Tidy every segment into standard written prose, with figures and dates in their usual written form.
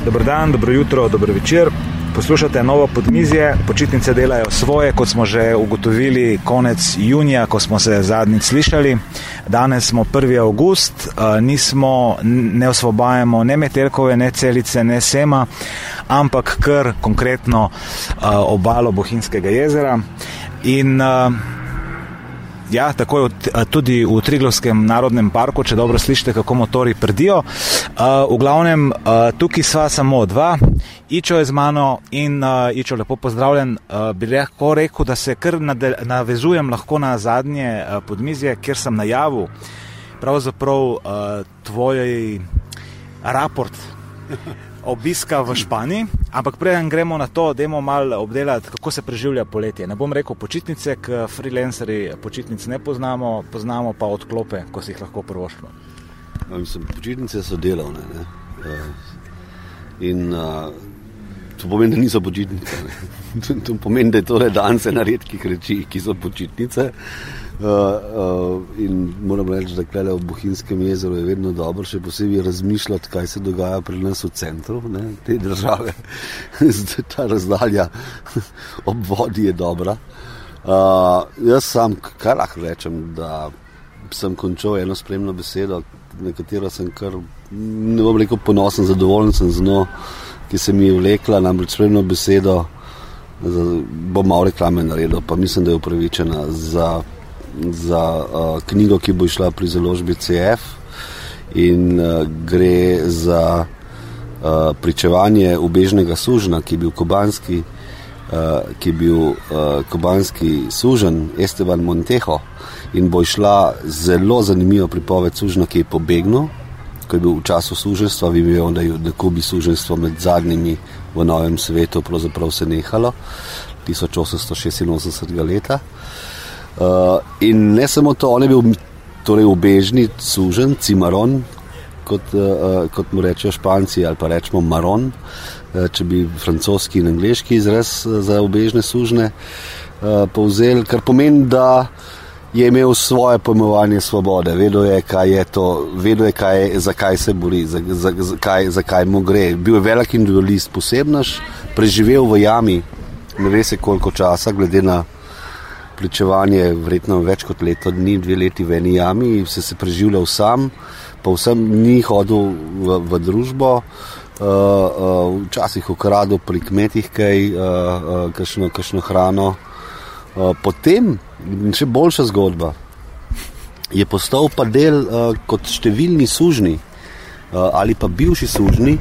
Dober dan, dobro jutro, dobro večer. Poslušate Novo podmizje. Počitnice delajo svoje, kot smo že ugotovili konec junija, ko smo se zadnjič slišali. Danes smo 1. avgust, ne osvobajamo ne Metelkove, ne Celice, ne Sema, ampak kar konkretno obalo Bohinjskega jezera. In tako tudi v Triglavskem narodnem parku, če dobro slišite, kako motori prdijo. V glavnem, tukaj sva samo dva. Ičo je z mano in Ičo, lepo pozdravljen. Bi lahko rekel, da se kar navezujem lahko na zadnje podmizje, kjer sem najavil pravzaprav tvoj raport obiska v Španiji, ampak preden gremo na to, dajmo malo obdelati, kako se preživlja poletje. Ne bom rekel počitnice, k freelancerji počitnic ne poznamo pa odklope, ko si jih lahko privoščimo. Počitnice so delovne, ne? In to pomeni, da niso počitnice. To pomeni, da je to dan se na redkih reči, ki so počitnice. In moram reči, da tukaj v Bohinjskem jezeru je vedno dobro še posebej razmišljati, kaj se dogaja pri nas v centru, ne, te države. Ta razdalja ob vodi je dobra. Jaz sam, kar lahko rečem, da sem končal eno spremno besedo, na katero sem kar, ne bom rekel ponosen, zadovoljen sem z njo, ki se mi je vlekla, namreč spremno besedo, bom malo reklame naredil, pa mislim, da je upravičena za knjigo, ki bo išla pri založbi CF, in gre za pričevanje ubežnega sužnja, ki je bil kubanski suženj Esteban Montejo, in bo išla zelo zanimiva pripoved sužnja, ki je pobegnil, ko je bil v času suženjstva. Vi vemo, da je na Kubi suženjstvo med zadnjimi v Novem svetu pravzaprav se nehalo 1886. leta. In ne samo to, on je bil torej ubežni suženj, cimaron, kot mu rečejo Španci, ali pa rečemo maron, če bi francoski in angleški izraz za ubežne sužnje povzel, kar pomeni, da je imel svoje pojmovanje svobode, vedel je, kaj je to, vedel je, zakaj se bori, zakaj mu gre. Bil je velik individualist, posebnež, preživel v jami, ne ve se koliko časa, glede na pričevanje, verjetno več kot leto dni, 2 leti v eni jami, se preživljal sam, pa vsem ni hodil v družbo, včasih ukradel pri kmetih kaj, kakšno hrano. Potem, še boljša zgodba, je postal pa del kot številni sužnji ali pa bivši sužnji,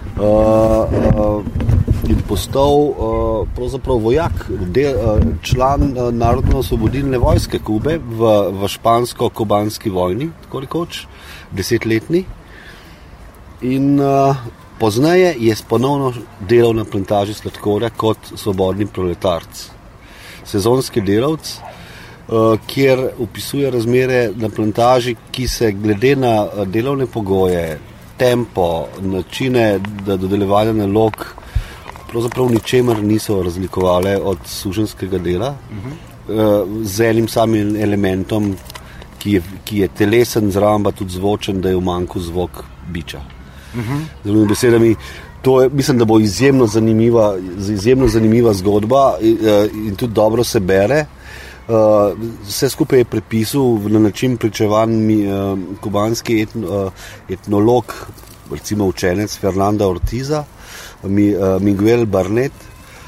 in postal pravzaprav vojak, član Narodno-osvobodilne vojske Kube v špansko-kubanski vojni, tako rekoč, 10-letni. In pozneje je ponovno delal na plantaži sladkorja kot svobodni proletarc. Sezonski delavc, kjer opisuje razmere na plantaži, ki se glede na delovne pogoje, tempo, načine dodeljevanja nalog pravzaprav ničemer niso razlikovale od suženjskega dela, z enim samim elementom, ki je telesen, zraven pa tudi zvočen, da je v manjku zvok biča. Z drugimi besedami, to je, mislim, da bo izjemno zanimiva zgodba in tudi dobro se bere. Vse skupaj je prepisal na način pričevanj kubanski etnolog, recimo učenec Fernanda Ortiza, Miguel Barnet.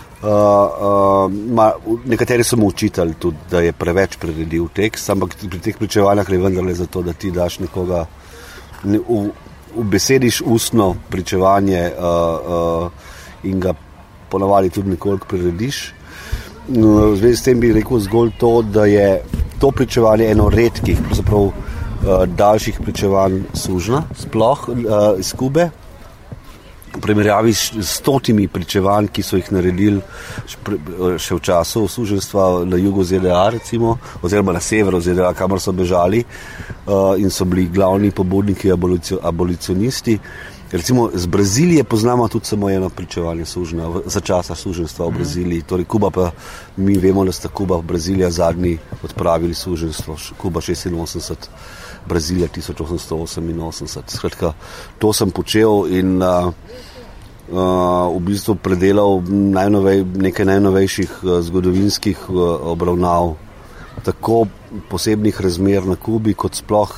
Nekateri so mu učitali tudi, da je preveč priredil tekst, ampak pri teh pričevanjah je vendarle zato, da ti daš nekoga ubesediš ustno pričevanje in ga ponavadi tudi nekoliko prirediš. V zvezi s tem bi rekel zgolj to, da je to pričevanje eno redkih, pravzaprav daljših pričevanj sužnja, sploh iz Kube, v primerjavi s 100 pričevanj, ki so jih naredili še v času suženjstva na jugu ZDA, recimo, oziroma na severu ZDA, kamor so bežali in so bili glavni pobudniki abolicionisti. Recimo z Brazilije poznamo tudi samo eno pričevanje sužnja za časa suženjstva v Braziliji. Torej Kuba pa, mi vemo, da sta Kuba, Brazilija zadnji odpravili suženjstvo. Kuba 86, Brazilija 1888. Skratka, to sem počel in v bistvu predelal nekaj najnovejših zgodovinskih obravnav, tako posebnih razmer na Kubi, kot sploh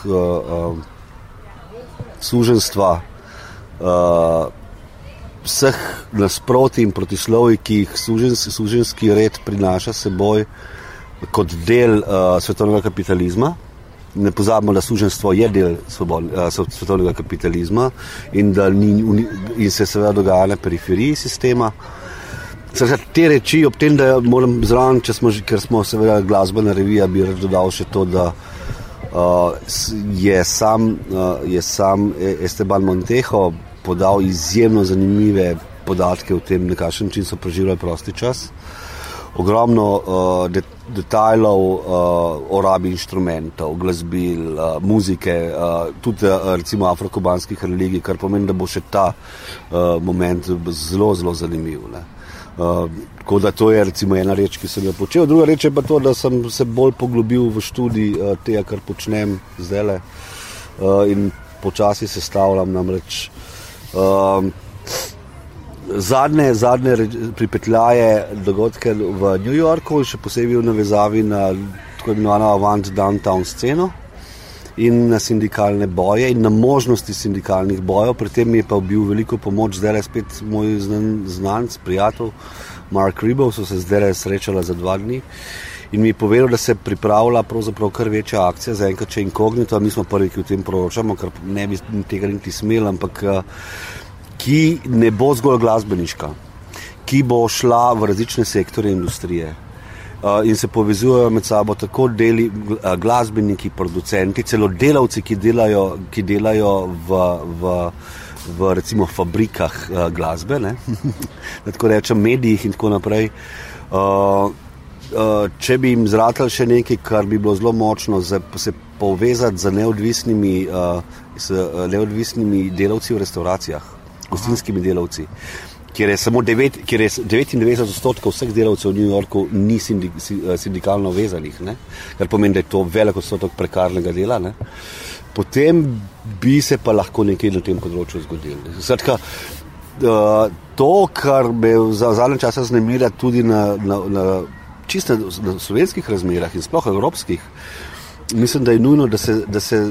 suženjstva, vseh nasprotij in protislovij, ki jih suženjski red prinaša seboj kot del svetovnega kapitalizma. Ne pozabimo, da suženjstvo je del svetovnega kapitalizma in da in se seveda dogaja na periferiji sistema. Te reči, ob tem, da moram zraven, ker smo seveda glasbena revija, bi rad dodal še to, da je sam Esteban Montejo podal izjemno zanimive podatke o tem, na kakšen način so preživljali prosti čas. Ogromno detajlov o rabi inštrumentov, glasbil, muzike, tudi recimo afrokubanskih religij, kar pomeni, da bo še ta moment zelo, zelo zanimiv. Tako da to je recimo ena reč, ki sem jo počel. Druga reč je pa to, da sem se bolj poglobil v študij tega, kar počnem zdajle in počasi sestavljam namreč zadnje pripetljaje dogodke v New Yorku, še posebej v navezavi na tako imenovano avant downtown sceno in na sindikalne boje in na možnosti sindikalnih bojev. Pri tem mi je pa bil veliko pomoč zdaj spet moj znanec, prijatelj Mark Ribov, so se zdaj srečala za 2 dni in mi je povedal, da se pripravlja pravzaprav kar večja akcija, zaenkrat še inkognito, mi smo prvi, ki o tem poročamo, ker ne bi tega niti smel, ampak ki ne bo zgolj glasbeniška, ki bo šla v različne sektorje industrije in se povezujejo med sabo tako glasbeniki, producenti, celo delavci, ki delajo v recimo fabrikah glasbe, ne? Da tako rečem, medijih in tako naprej. Če bi jim zratali še nekaj, kar bi bilo zelo močno, se povezati z neodvisnimi delavci v restauracijah, gostinskimi delavci, kjer je samo 99% vseh delavcev v New Yorku ni sindikalno vezanih, ne? Kar pomeni, da je to velik odstotek prekarnega dela, ne? Potem bi se pa lahko nekaj na tem področju zgodilo. Skratka, to, kar me za zadnje časa vznemirja tudi čisto na slovenskih razmerah in sploh evropskih, mislim, da je nujno, da se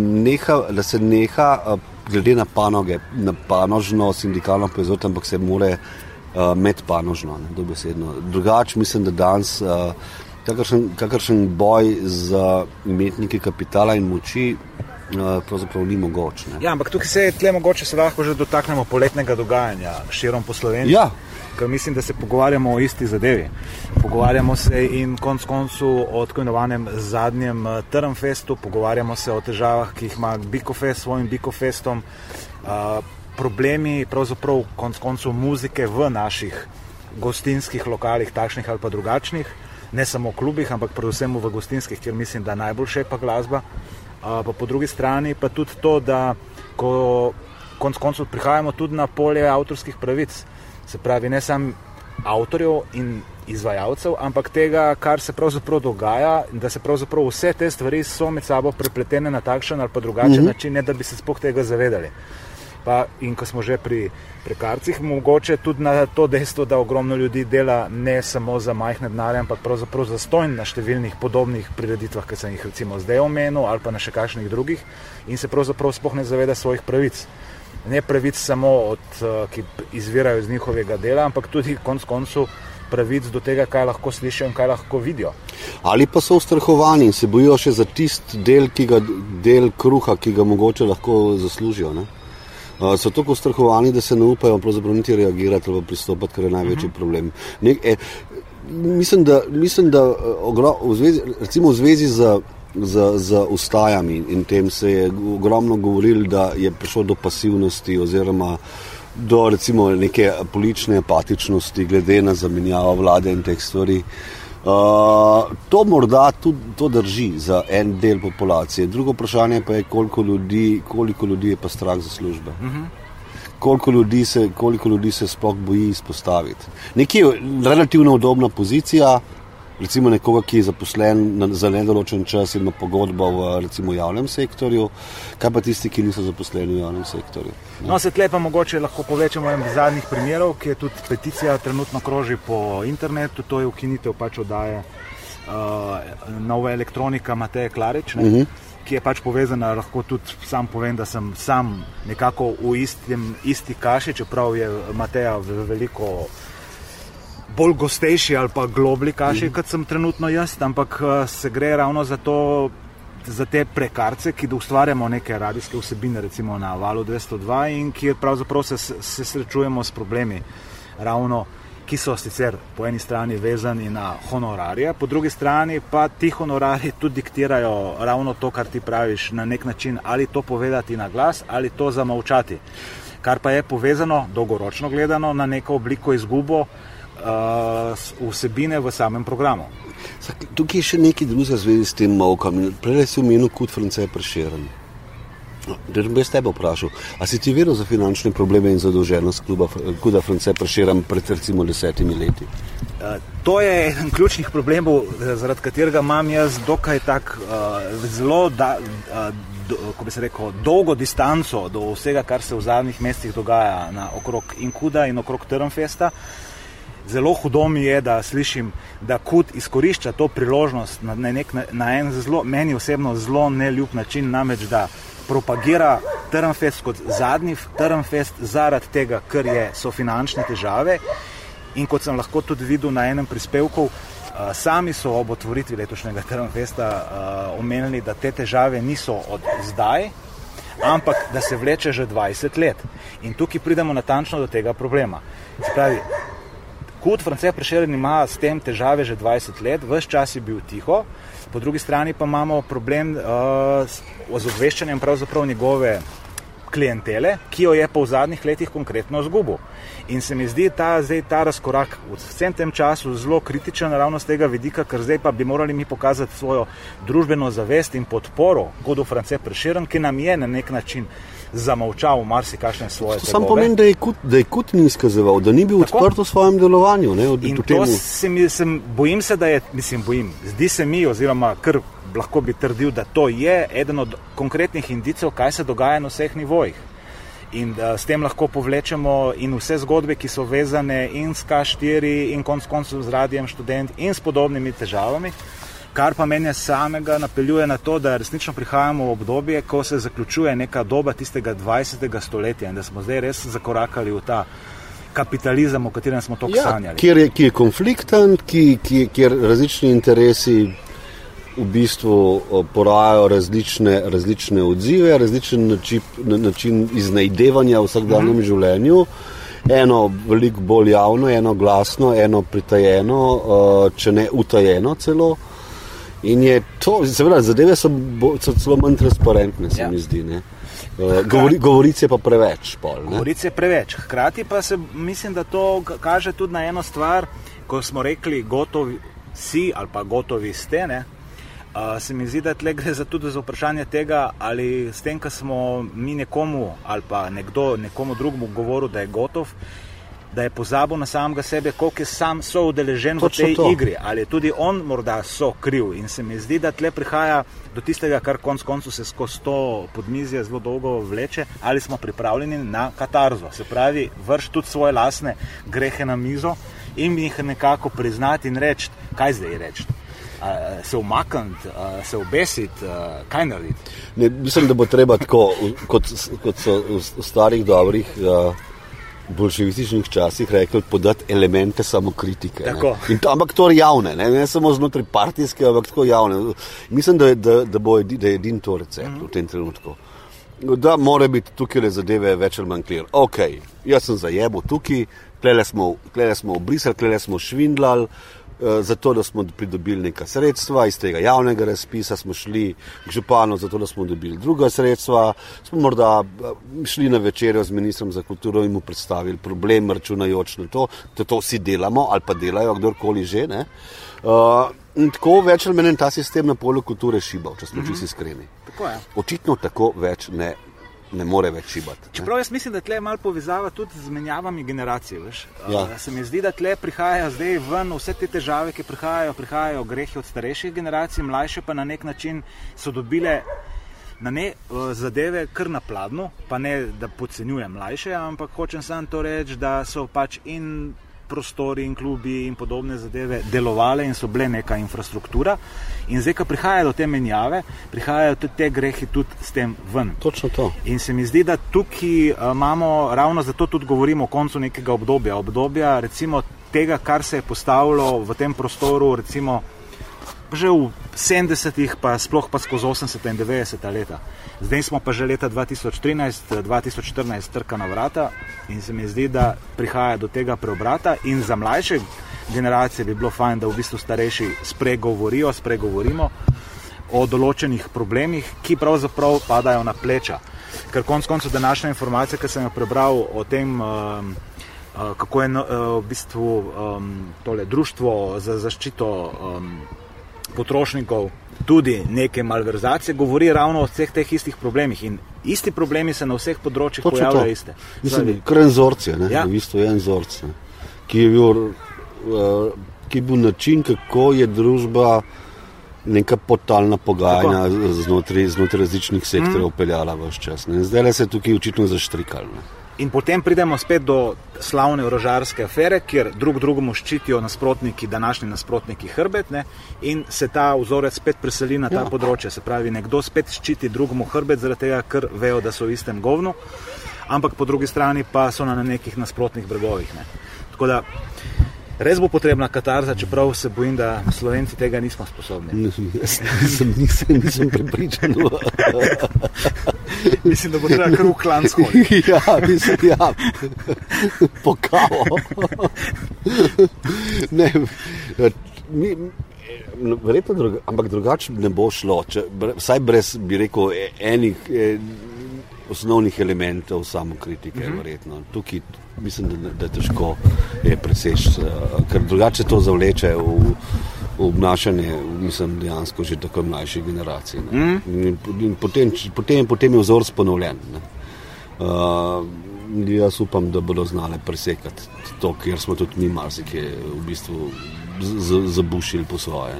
neha glede na panoge, na panožno sindikalno proizvod, ampak se more medpanožno, dobesedno. Drugače mislim, da danes kakršen boj za imetniki kapitala in moči pravzaprav ni mogoč. Ne? Ja, ampak tukaj mogoče se lahko že dotaknemo poletnega dogajanja širom po Sloveniji. Ja. Ker mislim, da se pogovarjamo o isti zadevi. Pogovarjamo se in konec koncu o tako imenovanem zadnjem Trnfestu, pogovarjamo se o težavah, ki jih ima Bikofest s svojim Bikofestom, problemi pravzaprav konec koncu muzike v naših gostinskih lokalih, takšnih ali pa drugačnih, ne samo v klubih, ampak predvsem v gostinskih, kjer mislim, da najbolj šepa glasba. Pa po drugi strani pa tudi to, da ko konec koncu prihajamo tudi na polje avtorskih pravic, se pravi ne samo avtorjev in izvajalcev, ampak tega, kar se pravzaprav dogaja, da se pravzaprav vse te stvari so med sabo prepletene na takšen ali pa drugačen način, ne da bi se sploh tega zavedali. In ko smo že pri prekarcih, mogoče tudi na to dejstvo, da ogromno ljudi dela ne samo za majhne denarje, ampak pravzaprav zastonj na številnih podobnih prireditvah, ki sem jih recimo zdaj omenil, ali pa na še kakšnih drugih, in se pravzaprav sploh ne zaveda svojih pravic. Ne pravic samo ki izvirajo iz njihovega dela, ampak tudi konec koncu pravic do tega, kaj lahko slišijo in kaj lahko vidijo. Ali pa so ustrahovani in se bojijo še za tist del kruha, ki ga mogoče lahko zaslužijo. Ne? So tako ustrahovani, da se ne upajo pravzaprav niti reagirati ali pristopati, kar je največji problem. Mislim, da recimo v zvezi z ustajami in tem se je ogromno govorilo, da je prišlo do pasivnosti oziroma do recimo neke politične apatičnosti glede na zamenjavo vlade in teh stvari. To morda tudi to drži za en del populacije. Drugo vprašanje pa je, koliko ljudi je pa strah za službe. Koliko ljudi se sploh boji izpostaviti. Nekje relativno udobna pozicija, recimo nekoga, ki je zaposlen za nedoločen čas in ima pogodbo v recimo javnem sektorju, kaj pa tisti, ki niso zaposleni v javnem sektorju? No, se tle pa mogoče lahko povečamo en zadnjih primerov, ki je tudi peticija trenutno kroži po internetu, to je ukinitev pač oddaje Nova elektronika Mateje Klarič, ki je pač povezana, lahko tudi sam povem, da sem sam nekako v isti kaši, čeprav je Mateja veliko bolj gostejši ali pa globli kaši, kot sem trenutno jaz, ampak se gre ravno za te prekarce, ki ustvarjamo neke radijske vsebine, recimo na Valu 202 in ki pravzaprav se srečujemo s problemi ravno, ki so sicer po eni strani vezani na honorarje, po drugi strani pa ti honorarji tudi diktirajo ravno to, kar ti praviš, na nek način ali to povedati na glas ali to zamolčati, kar pa je povezano dolgoročno gledano na neko obliko izgubo vsebine v samem programu. Tukaj je še nekaj drugega zvezi s tem molkom. Prej si omenil Kud France Prešeren. Da bi jaz tebe vprašal, a si ti vedel za finančne probleme in zadolženost Kuda France Prešeren pred recimo 10 leti? To je eden ključnih problemov, zaradi katerega imam jaz dokaj zelo ko bi se rekel, dolgo distanco do vsega, kar se v zadnjih mesecih dogaja okrog Kuda in okrog Trnfesta. Zelo hudo mi je, da slišim, da Kud izkorišča to priložnost na en meni osebno zelo neljub način, namreč da propagira Trnfest kot zadnji Trnfest zaradi tega, ker so finančne težave in kot sem lahko tudi videl na enem prispevku, sami so ob otvoritvi letošnjega Trnfesta omenili, da te težave niso od zdaj, ampak da se vleče že 20 let. In tukaj pridemo natančno do tega problema. Se pravi, Kud France Prešeren ima s tem težave že 20 let, ves čas je bil tiho, po drugi strani pa imamo problem z obveščanjem pravzaprav njegove klientele, ki jo je pa v zadnjih letih konkretno izgubil. In se mi zdi ta razkorak v vsem tem času zelo kritičen ravno z tega vidika, ker zdaj pa bi morali mi pokazati svojo družbeno zavest in podporo Kudu France Prešeren, ki nam je na nek način zamolčal marsikakšne svoje tegobe. Sam pomeni, da je Kud ni izkazoval, da ni bil odprt v svojem delovanju. In to bojim se, da je, zdi se mi, oziroma kar lahko bi trdil, da to je eden od konkretnih indicev, kaj se dogaja na vseh nivojih. In s tem lahko povlečemo in vse zgodbe, ki so vezane in s K4 in konec koncev z Radiem Študent in s podobnimi težavami, kar pa mene samega napeljuje na to, da resnično prihajamo v obdobje, ko se zaključuje neka doba tistega 20. stoletja in da smo zdaj res zakorakali v ta kapitalizem, o katerem smo toliko sanjali. Ki je konflikten, kjer različni interesi v bistvu porajajo različne odzive, različen način iznajdevanja v vsakdanjem življenju. Eno veliko bolj javno, eno glasno, eno pritajeno, če ne utajeno celo. In je to, seveda, zadeve so celo manj transparentne, se mi zdi. Govorice pa preveč. Govorice preveč. Hkrati pa mislim, da to kaže tudi na eno stvar, ko smo rekli gotovi si ali pa gotovi ste, se mi zdi, da tle gre tudi za vprašanje tega, ali s tem, ko smo mi nekomu ali pa nekomu drugemu govoril, da je gotov, da je pozabil na samega sebe, koliko je sam soudeležen v tej igri, ali je tudi on morda kriv. In se mi zdi, da tle prihaja do tistega, kar konec koncu se skozi to podmizje zelo dolgo vleče, ali smo pripravljeni na katarzo. Se pravi, vrš tudi svoje lastne grehe na mizo in jih nekako priznati in reči, kaj zdaj reči. Se umakniti, se obesiti, kaj narediti? Mislim, da bo treba tako, kot so v starih dobrih bolševističnih časih rekli, podati elemente samokritike. Ampak to javne, ne samo znotraj partijske, ampak tako javne. Mislim, da je edin to recept v tem trenutku. Da mora biti tukaj zadeve več ali manj clear. Ok, jaz sem zajebil tukaj, klele smo obrisali, klele smo švindlali, zato, da smo pridobili neka sredstva, iz tega javnega razpisa smo šli k županu, zato, da smo dobili druga sredstva, smo morda šli na večerjo z ministrom za kulturo in mu predstavili problem, računajoč na to, da to vsi delamo ali pa delajo, kdorkoli že. In tako več ali manj ta sistem na polju kulture šibal, če smo čisto iskreni. Tako je. Očitno tako več ne ne more več šibati. Čeprav jaz mislim, da tle je malo povezava tudi z menjavami generacij, veš. Ja. Se mi zdi, da tle prihajajo zdaj ven vse te težave, ki prihajajo grehi od starejših generacij, mlajše pa na nek način so dobile zadeve kar na pladnju, pa ne, da podcenjujem mlajše, ampak hočem samo to reči, da so pač in prostori in klubi in podobne zadeve delovale in so bile neka infrastruktura. In zdaj, ko prihaja do te menjave, prihajajo tudi te grehi tudi s tem ven. Točno to. In se mi zdi, da tukaj imamo, ravno zato tudi govorimo o koncu nekega obdobja recimo tega, kar se je postavilo v tem prostoru, recimo že v 70-ih, pa sploh pa skozi 80 in 90 leta. Zdaj smo pa že leta 2013-2014 trka na vrata in se mi zdi, da prihaja do tega preobrata in za mlajše generacije bi bilo fajn, da v bistvu starejši spregovorimo o določenih problemih, ki pravzaprav padajo na pleča. Ker konec koncev današnja informacija, ki sem jo prebral o tem, kako je v bistvu tole društvo za zaščito potrošnikov tudi neke malverzacije, govori ravno o vseh teh istih problemih in isti problemi se na vseh področjih pojavljajo iste. Mislim, kar en vzorc je, Ja. v bistvu je en vzorc, ki je bil način, kako je družba neka potalna pogajanja znotraj različnih sektorjev peljala ves čas. Zdaj se je tukaj očitno zaštrikalo. In potem pridemo spet do slavne orožarske afere, kjer drugemu ščitijo današnji nasprotniki hrbet, ne, in se ta vzorec spet preseli na ta področje. Se pravi, nekdo spet ščiti drugemu hrbet, zaradi tega, ker vejo, da so v istem govnu, ampak po drugi strani pa so na nekih nasprotnih bregovih. Ne. Tako da res bo potrebna katarza, čeprav se bojim, da Slovenci tega nismo sposobni. Nisem prepričan. Mislim, da bo treba kar v klan shoditi. Ja. Po kavo. Ne, verjetno ampak drugače ne bo šlo. Vsaj brez, bi rekel, enih osnovnih elementov samokritike, verjetno. Tukaj mislim, da je težko preseči, ker drugače to zavleče v obnašanje, mislim, dejansko že tako mlajših generacij. In potem je vzorc ponovljen. Jaz upam, da bodo znale presekati to, kjer smo tudi mi marsikaj v bistvu zabušili po svoje.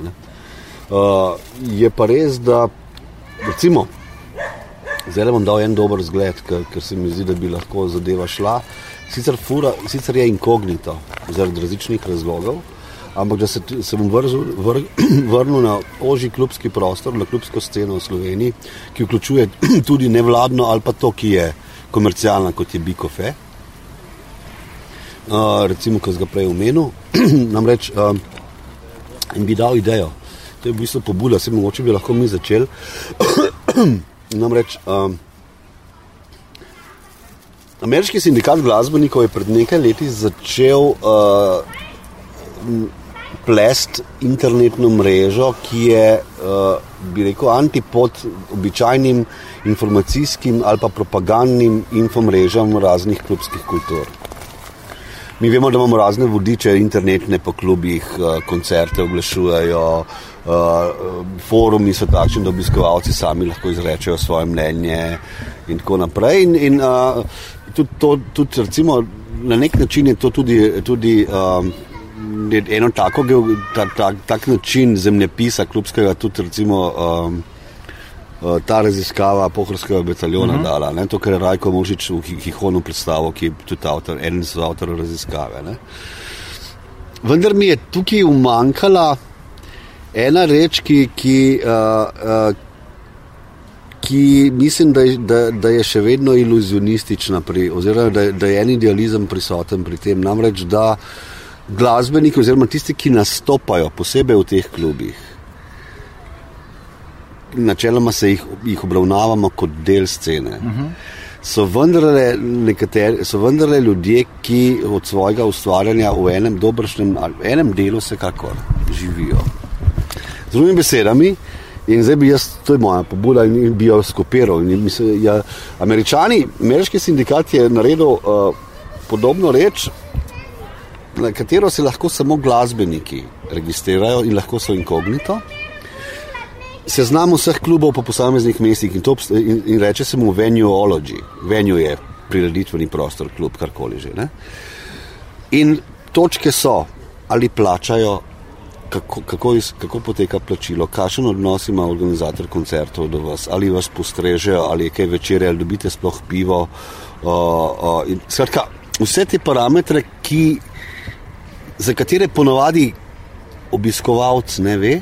Je pa res, da recimo, zdaj bom dal en dober zgled, ker se mi zdi, da bi lahko zadeva šla. Sicer je inkognito zaradi različnih razlogov, ampak da se bom vrnil na ožji klubski prostor, na klubsko sceno v Sloveniji, ki vključuje tudi nevladno ali pa to, ki je komercialna, kot je Bikofe. Recimo, ko sem ga prej omenil, namreč in bi dal idejo. To je v bistvu pobuda, se mogoče bi lahko mi začeli. Namreč Ameriški sindikat glasbenikov je pred nekaj leti začel plest internetno mrežo, ki je, bi rekel, antipod običajnim informacijskim ali pa propagandnim infomrežam raznih klubskih kultur. Mi vemo, da imamo razne vodiče internetne po klubih, koncerte oglašujejo, forumi so takšni, da obiskovalci sami lahko izrečejo svoje mnenje in tako naprej. In tudi recimo na nek način je to tudi eno tak način zemljepisa klubskega, tudi recimo ta raziskava Pohorskega bataljona dala, to, kar je Rajko Mužič v Hihonu predstavil, ki je tudi eden iz avtorov raziskave. Ne. Vendar mi je tukaj umanjkala ena reč, ki mislim, da je še vedno iluzionistična, oziroma da je en idealizem prisoten pri tem, namreč da glasbeniki oziroma tisti, ki nastopajo posebej v teh klubih, načeloma se jih obravnavamo kot del scene. So vendarle ljudje, ki od svojega ustvarjanja v enem delu vsekakor živijo. Z drugimi besedami, in zdaj bi to je moja pobuda in bi jo skopiral. Ameriški sindikat je naredil podobno reč, na katero se lahko samo glasbeniki registrirajo in lahko so inkognito. seznam vseh klubov po posameznih mestih in reče se mu venueology. Venue je prireditveni prostor, klub, karkoli že. Ne? In točke so, ali plačajo, kako poteka plačilo, kakšen odnos ima organizator koncertov do vas, ali vas postrežejo, ali je kaj večere, ali dobite sploh pivo. Skratka, vse te parametre, za katere ponovadi obiskovalc ne ve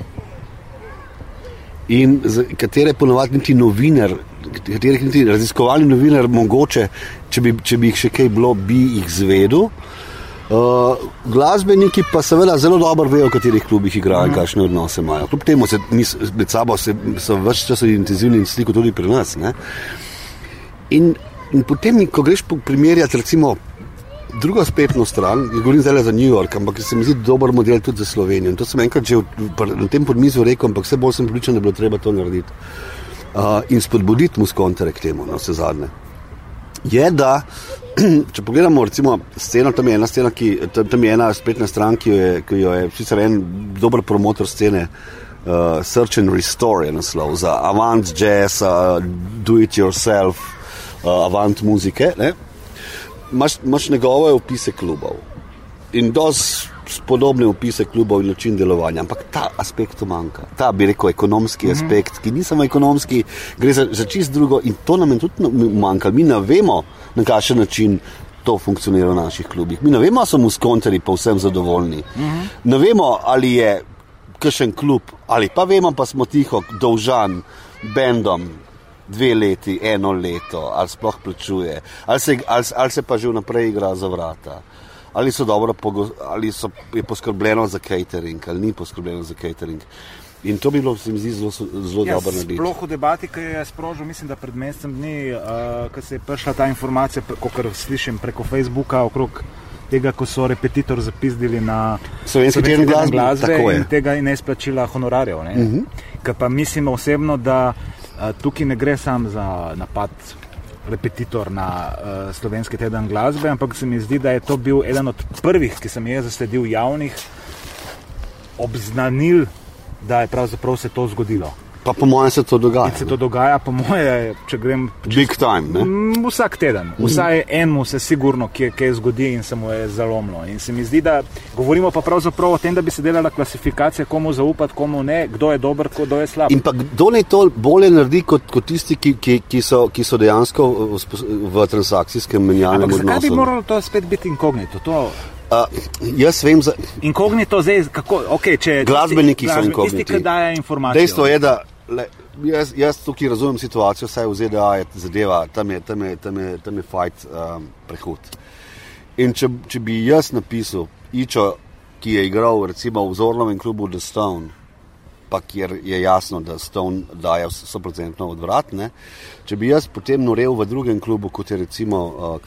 in za katere ponovadi niti novinar, katerih niti raziskovalni novinar mogoče, če bi jih še kaj bilo, bi jih zvedel. Glasbeniki pa seveda zelo dobro vejo, v katerih klubih igrajo in kakšne odnose imajo. Kljub temu med sabo so več časa intenzivni in sliko tudi pri nas. Ne? In potem, ko greš primerjati recimo drugo spletno stran, govorim zdaj za New York, ampak se mi zdi dober model tudi za Slovenijo. In to sem enkrat že na tem podmizu rekel, ampak vse bolj sem pripričan, da bi bilo treba to narediti. In spodbuditi Muskontere k temu, na vse zadnje. Je, da če pogledamo recimo sceno, tam je ena spletna stran, ki jo je sicer en dober promotor scene, Search and Restore je naslov, za avant jazz, do it yourself, avant muzike, ne? Imaš njegove opise klubov in dosti podobne opise klubov in način delovanja, ampak ta aspekt manjka. Ta, bi rekel, ekonomski aspekt, ki ni samo ekonomski, gre za čist drugo in to nam je tudi manjka. Mi ne vemo, na kakšen način to funkcionira v naših klubih. Mi ne vemo, so Muskonterji povsem zadovoljni. Ne vemo, ali je kakšen klub, ali pa vemo, pa smo tiho dolžan bendom 2 leti, 1 leto, ali sploh plačuje, ali se pa že vnaprej igra za vrata. Ali je poskrbljeno za catering, ali ni poskrbljeno za catering. In to bi bilo, se mi zdi, zelo dobro narediti. Sploh v debati, ki je sprožil, mislim, da pred mesecem dni, ko se je prišla ta informacija, kakor slišim preko Facebooka, okrog tega, ko so Repetitor zapizdili na Slovenski teden glasbe in tega in neizplačila honorarjev. Ne? Ker pa mislim osebno, da tukaj ne gre sam za napad Repetitor na Slovenski teden glasbe, ampak se mi zdi, da je to bil eden od prvih, ki sem je zasledil javnih obznanil, da je pravzaprav se to zgodilo. Pa po mojem se to dogaja. In se to dogaja, po moje, če grem... Big time, ne? Vsak teden. Vsaj enemu se sigurno kje zgodi in se mu je zalomilo. In se mi zdi, da govorimo pa pravzaprav o tem, da bi se delala klasifikacija, komu zaupati, komu ne, kdo je dober, kdo je slab. In pa kdo ne to bolje naredi kot tisti, ki so dejansko v transakcijskem menjalnem odnosu. Ampak zakaj bi moralo to spet biti inkognito? Jaz vem za... Inkognito zdaj, kako... Okay, glasbeniki so inkogniti. Tisti, ki daje informacijo. Dejstvo je, da jaz tukaj razumem situacijo, saj v ZDA je zadeva, tam je fight prehod. In če bi jaz napisal Ičo, ki je igral recimo v Zornovem klubu The Stone, pa kjer je jasno, da Stone daje 100% odvrat, ne? Če bi jaz potem norel v drugem klubu, kot je recimo,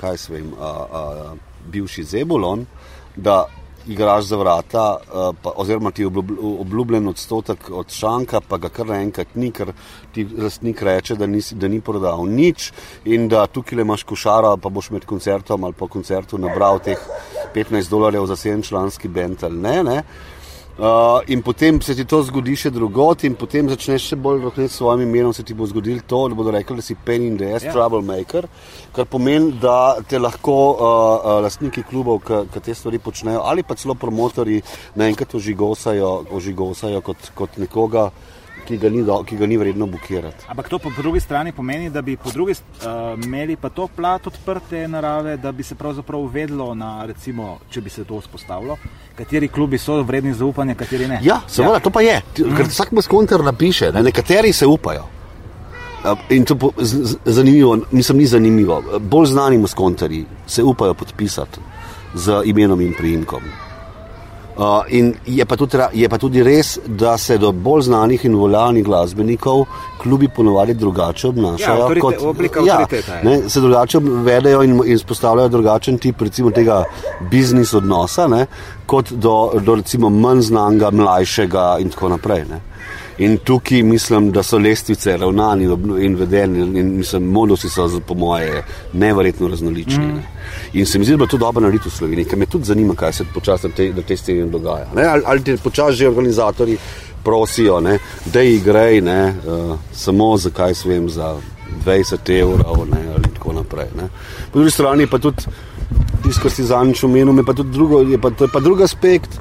bivši Zebulon, da igraš za vrata, oziroma ti je obljubljen odstotek od šanka, pa ga kar naenkrat ni, ker ti lastnik reče, da ni prodal nič in da tukaj imaš košaro, pa boš med koncertom ali po koncertu nabral teh $15 za 7-članski bend ali ne. In potem se ti to zgodi še drugot in potem začneš še bolj rohneti s svojim imenom, se ti bo zgodilo to, da bodo rekli, da si pain in the ass troublemaker, kar pomeni, da te lahko lastniki klubov, ki te stvari počnejo, ali pa celo promotorji naenkrat ožigosajo kot nekoga, ki ga ni vredno bukirati. Ampak to po drugi strani pomeni, da bi po drugi imeli pa to plat odprte narave, da bi se pravzaprav uvedlo na, recimo, če bi se to vzpostavilo, kateri klubi so vredni zaupanja, kateri ne. Ja, seveda, to pa je. Ker vsak Muskonter napiše, nekateri se upajo. In to zanimivo, mislim, ni zanimivo. Bolj znani Muskonterji se upajo podpisati z imenom in priimkom. In je pa tudi res, da se do bolj znanih in uveljavljenih glasbenikov klubi ponovadi drugače obnašajo. Se drugače vedejo in izpostavljajo drugačen tip recimo tega biznis odnosa, ne, kot do recimo manj znanega, mlajšega in tako naprej. Ne. In tukaj mislim, da so lestvice ravnani in vedeni in mislim, modusi so po moje neverjetno raznolični. In se mi zdi, da je to dobro narediti v Sloveniji, ker me tudi zanima, kaj se počasi na tej sceni dogaja. Ne? Ali te počasi že organizatorji prosijo, ne, da igrej, ne, samo za kaj svem, za 20 evrov, ne, ali tako naprej. Ne. Po drugi strani pa tudi, tisto, kar si zadnjič omenil, je pa tudi drug aspekt,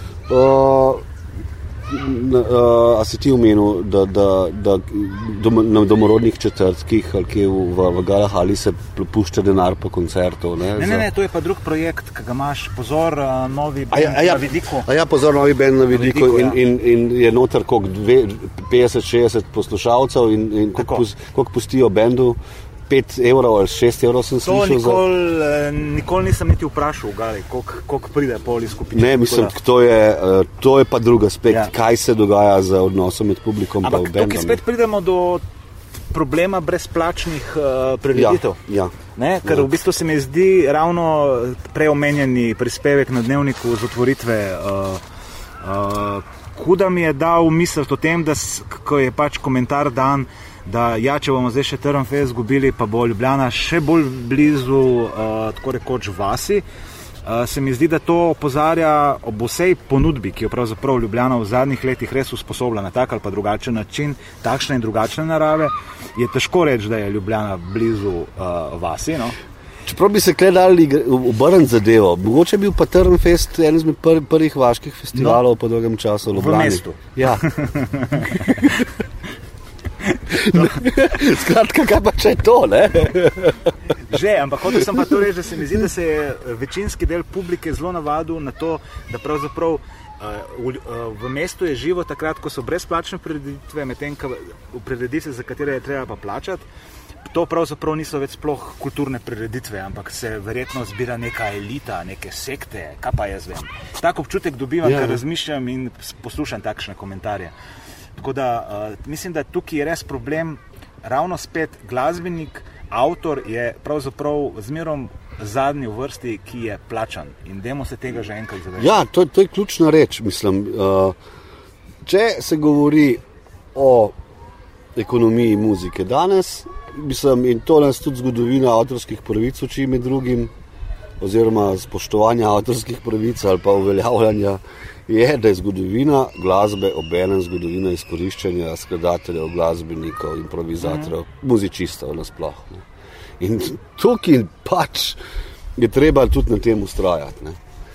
a si ti omenil, da na domorodnih četrtkih ali kje v Galahali se pušča denar po koncertov. Ne, to je pa drug projekt, ki ga imaš, Pozor, novi band na vidiku. Pozor, novi band na vidiku in je noter koliko 50-60 poslušalcev in koliko pustijo bendu. 5 evrov ali 6 evrov sem slišal. Nikoli nisem niti vprašal, koliko pride poli skupine. Ne, mislim, to je pa drug aspekt, kaj se dogaja z odnosom med publikom pa v bendom. Ampak tukaj spet pridemo do problema brezplačnih prireditev. Ker v bistvu se mi zdi ravno preomenjeni prispevek na Dnevniku z otvoritve Huda mi je dal misliti o tem, da ko je pač komentar dan, da če bomo zdaj še Trnfest izgubili, pa bo Ljubljana še bolj blizu, tako rekoč, vasi. Se mi zdi, da to opozarja ob vsej ponudbi, ki jo pravzaprav Ljubljana v zadnjih letih res usposobila na tak ali pa drugačen način, takšne in drugačne narave, je težko reči, da je Ljubljana blizu vasi, no? Čeprav bi se dali obrniti zadevo, mogoče bil pa Trnfest eden izmed prvih vaških festivalov po dolgem času v Ljubljani. V mestu. Ja. Skratka, kaj pa če je to, ne? Že, ampak hotel sem pa to reči, da se mi zdi, da se je večinski del publike zelo navadil na to, da pravzaprav v mestu je živo takrat, ko so brezplačne prireditve, medtem v prireditve, za katere je treba pa plačati. To pravzaprav niso več sploh kulturne prireditve, ampak se verjetno zbira neka elita, neke sekte, kaj pa jaz vem. Tak občutek dobivam, ker razmišljam in poslušam takšne komentarje. Tako da mislim, da tukaj je res problem, ravno spet glasbenik, avtor je pravzaprav zmerom zadnji v vrsti, ki je plačan. In dajmo se tega že enkrat zavedati. Ja, to je ključna reč, mislim. Če se govori o ekonomiji muzike danes, mislim, in to nas tudi zgodovina avtorskih pravic uči med drugim, oziroma spoštovanja avtorskih pravic ali pa uveljavljanja, je, da je zgodovina glasbe obenem zgodovina izkoriščanja skladateljev, glasbenikov, improvizatorjev, muzičistov nasploh. Ne. In tukaj pač je treba tudi na tem ustrajati.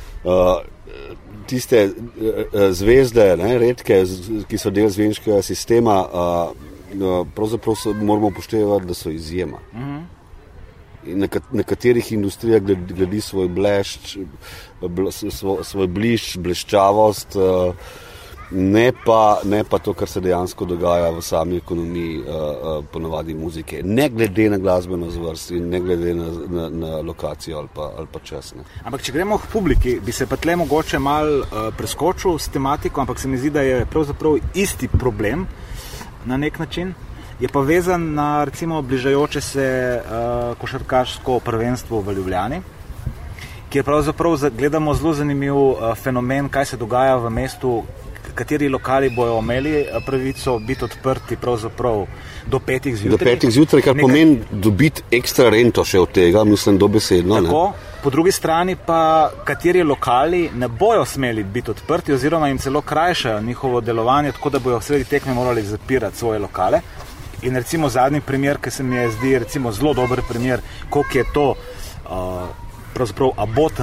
Tiste zvezde, ne, redke, ki so del zvezdniškega sistema, pravzaprav moramo upoštevati, da so izjema. In na katerih industrijah gledi svoj blešč, svoj blišč, bleščavost, ne pa to, kar se dejansko dogaja v sami ekonomiji ponavadi muzike. Ne glede na glasbeno zvrst in ne glede na lokacijo ali pa čas. Ne. Ampak če gremo k publiki, bi se pa tle mogoče malo preskočil s tematiko, ampak se mi zdi, da je pravzaprav isti problem na nek način. Je pa vezan na recimo bližajoče se košarkarsko prvenstvo v Ljubljani, kjer pravzaprav gledamo zelo zanimiv fenomen, kaj se dogaja v mestu, kateri lokali bojo imeli pravico biti odprti pravzaprav do 5 zjutraj. Do 5 zjutraj, kar pomeni dobiti ekstra rento še od tega, mislim, dobesedno. Tako, po drugi strani pa kateri lokali ne bojo smeli biti odprti oziroma jim celo krajšajo njihovo delovanje, tako da bojo sredi tekme morali zapirati svoje lokale. In recimo zadnji primer, ki se mi je zdi recimo zelo dober primer, koliko je to pravzaprav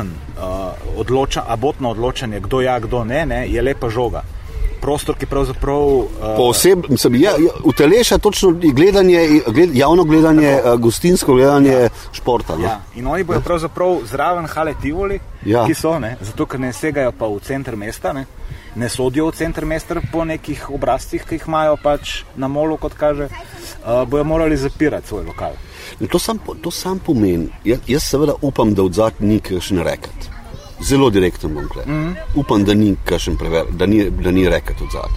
abotno odločanje, kdo ja, kdo ne, je Lepa žoga. Prostor, ki pravzaprav uteleša točno javno gledanje, gostinsko gledanje športa. No? Ja, in oni bojo pravzaprav zraven hale Tivoli, ki so, ne, zato ker ne segajo pa v center mesta, ne sodijo v center mesta po nekih obrazcih, ki jih imajo pač na molu, kot kaže, bojo morali zapirati svoj lokal. To sam pomeni, jaz seveda upam, da odzad ni kakšen reket. Zelo direktno bom kle. Upam, da ni kakšen prever, da ni reket odzad.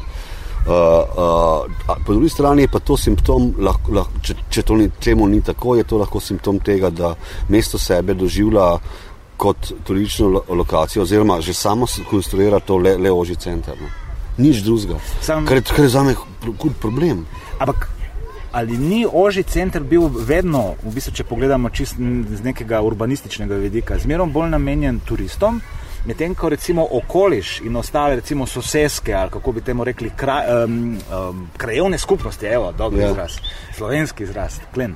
Po drugi strani je pa to simptom, če temu ni tako, je to lahko simptom tega, da mesto sebe doživlja kot turistično lokacijo, oziroma že samo konstruira to le ožji center. No. Nič drugega. Kar je zame problem. Ampak ali ni ožji center bil vedno, v bistvu, če pogledamo čisto z nekega urbanističnega vidika, zmerom bolj namenjen turistom, medtem ko recimo okoliš in ostale recimo soseske, ali kako bi temu rekli, krajevne skupnosti, evo, dober izraz, slovenski izraz, klen,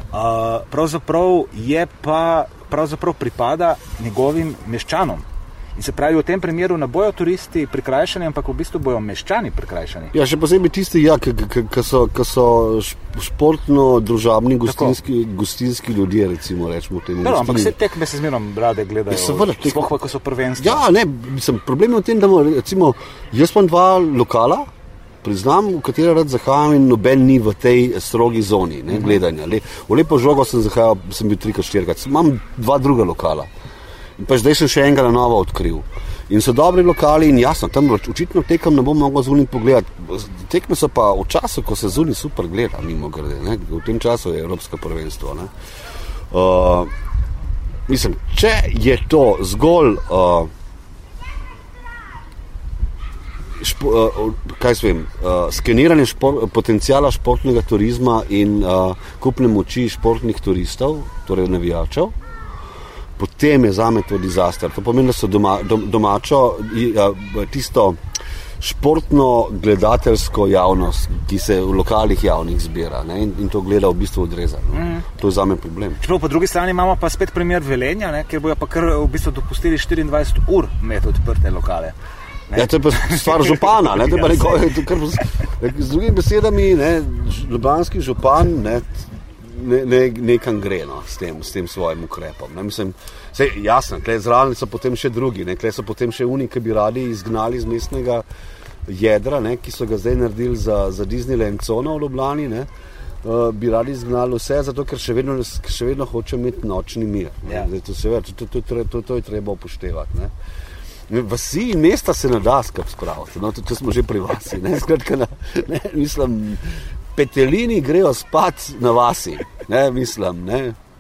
pravzaprav pripada njegovim meščanom. In se pravi, v tem primeru ne bojo turisti prikrajšani, ampak v bistvu bojo meščani prikrajšani. Ja, še posebej tisti, ki so športno družabni gostinski ljudje, recimo, rečemo temu. No, ampak vse tekme se zmerom rade gledajo, sploh ko so prvenstva. Ja, ne, problem je v tem, da recimo, jaz imam 2 lokala, priznam, v kateri rad zahajam in noben ni v tej strogi zoni, ne, gledanja. V Lepo žogo sem zahajal, sem bil 3-4, imam 2 druga lokala. In pa zdaj sem še enega na novo odkril. In so dobri lokali in jasno, tam očitno tekem ne bom mogel zunaj pogledati. Tekme so pa v času, ko se zunaj super gleda, mimogrede, ne? V tem času je Evropsko prvenstvo. Ne? Mislim, če je to zgolj skeniranje potencijala športnega turizma in kupne moči športnih turistov, torej navijačev, potem je zame to disaster. To pomeni, da so domačo, tisto športno gledateljsko javnost, ki se v lokalih javnih zbira, ne, in to gleda v bistvu odrezano. To je zame problem. Čeprav po drugi strani imamo pa spet primer Velenja, ne, kjer bojo pa kar v bistvu dopustili 24 ur imeti odprte lokale. Ja, to je pa stvar župana, ne, z drugimi besedami, ne, ljubljanski župan, nekam gre, no, s tem svojim ukrepom. Ne. Mislim, jasno, tle zraven so potem še drugi, ne, tle so potem še oni, ki bi radi izgnali iz mestnega jedra, ne, ki so ga zdaj naredili za Disneyland cono v Ljubljani, ne, bi radi izgnali vse, zato ker še vedno hoče imeti nočni mir. Ja. Zdaj, to je treba upoštevati. Ne. Vasi in mesta se ne da skrb spraviti, no, to smo že pri vasi. Ne, skratka, mislim, petelini grejo spat na vasi, ne, mislim, ne.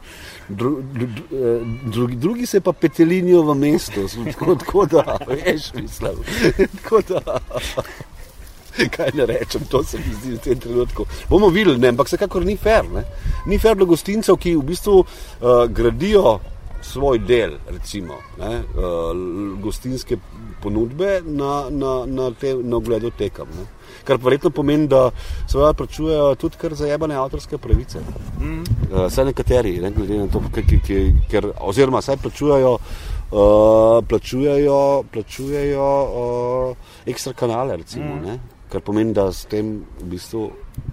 Drugi se pa petelinijo v mestu, tako da, veš, mislim, tako da, kaj ne rečem, to se mi zdi v tem trenutku. Bomo videli, ne, ampak vsekakor ni fair, ne. Ni fair do gostincev, ki v bistvu gradijo svoj del, recimo, ne, gostinske ponudbe na ogledu tekem, ne. Kar pa verjetno pomeni, da seveda plačujejo tudi kar zajebane avtorske pravice. Saj nekateri, ne, glede na to, ker oziroma saj plačujejo ekstra kanale, recimo, ne, kar pomeni, da s tem v bistvu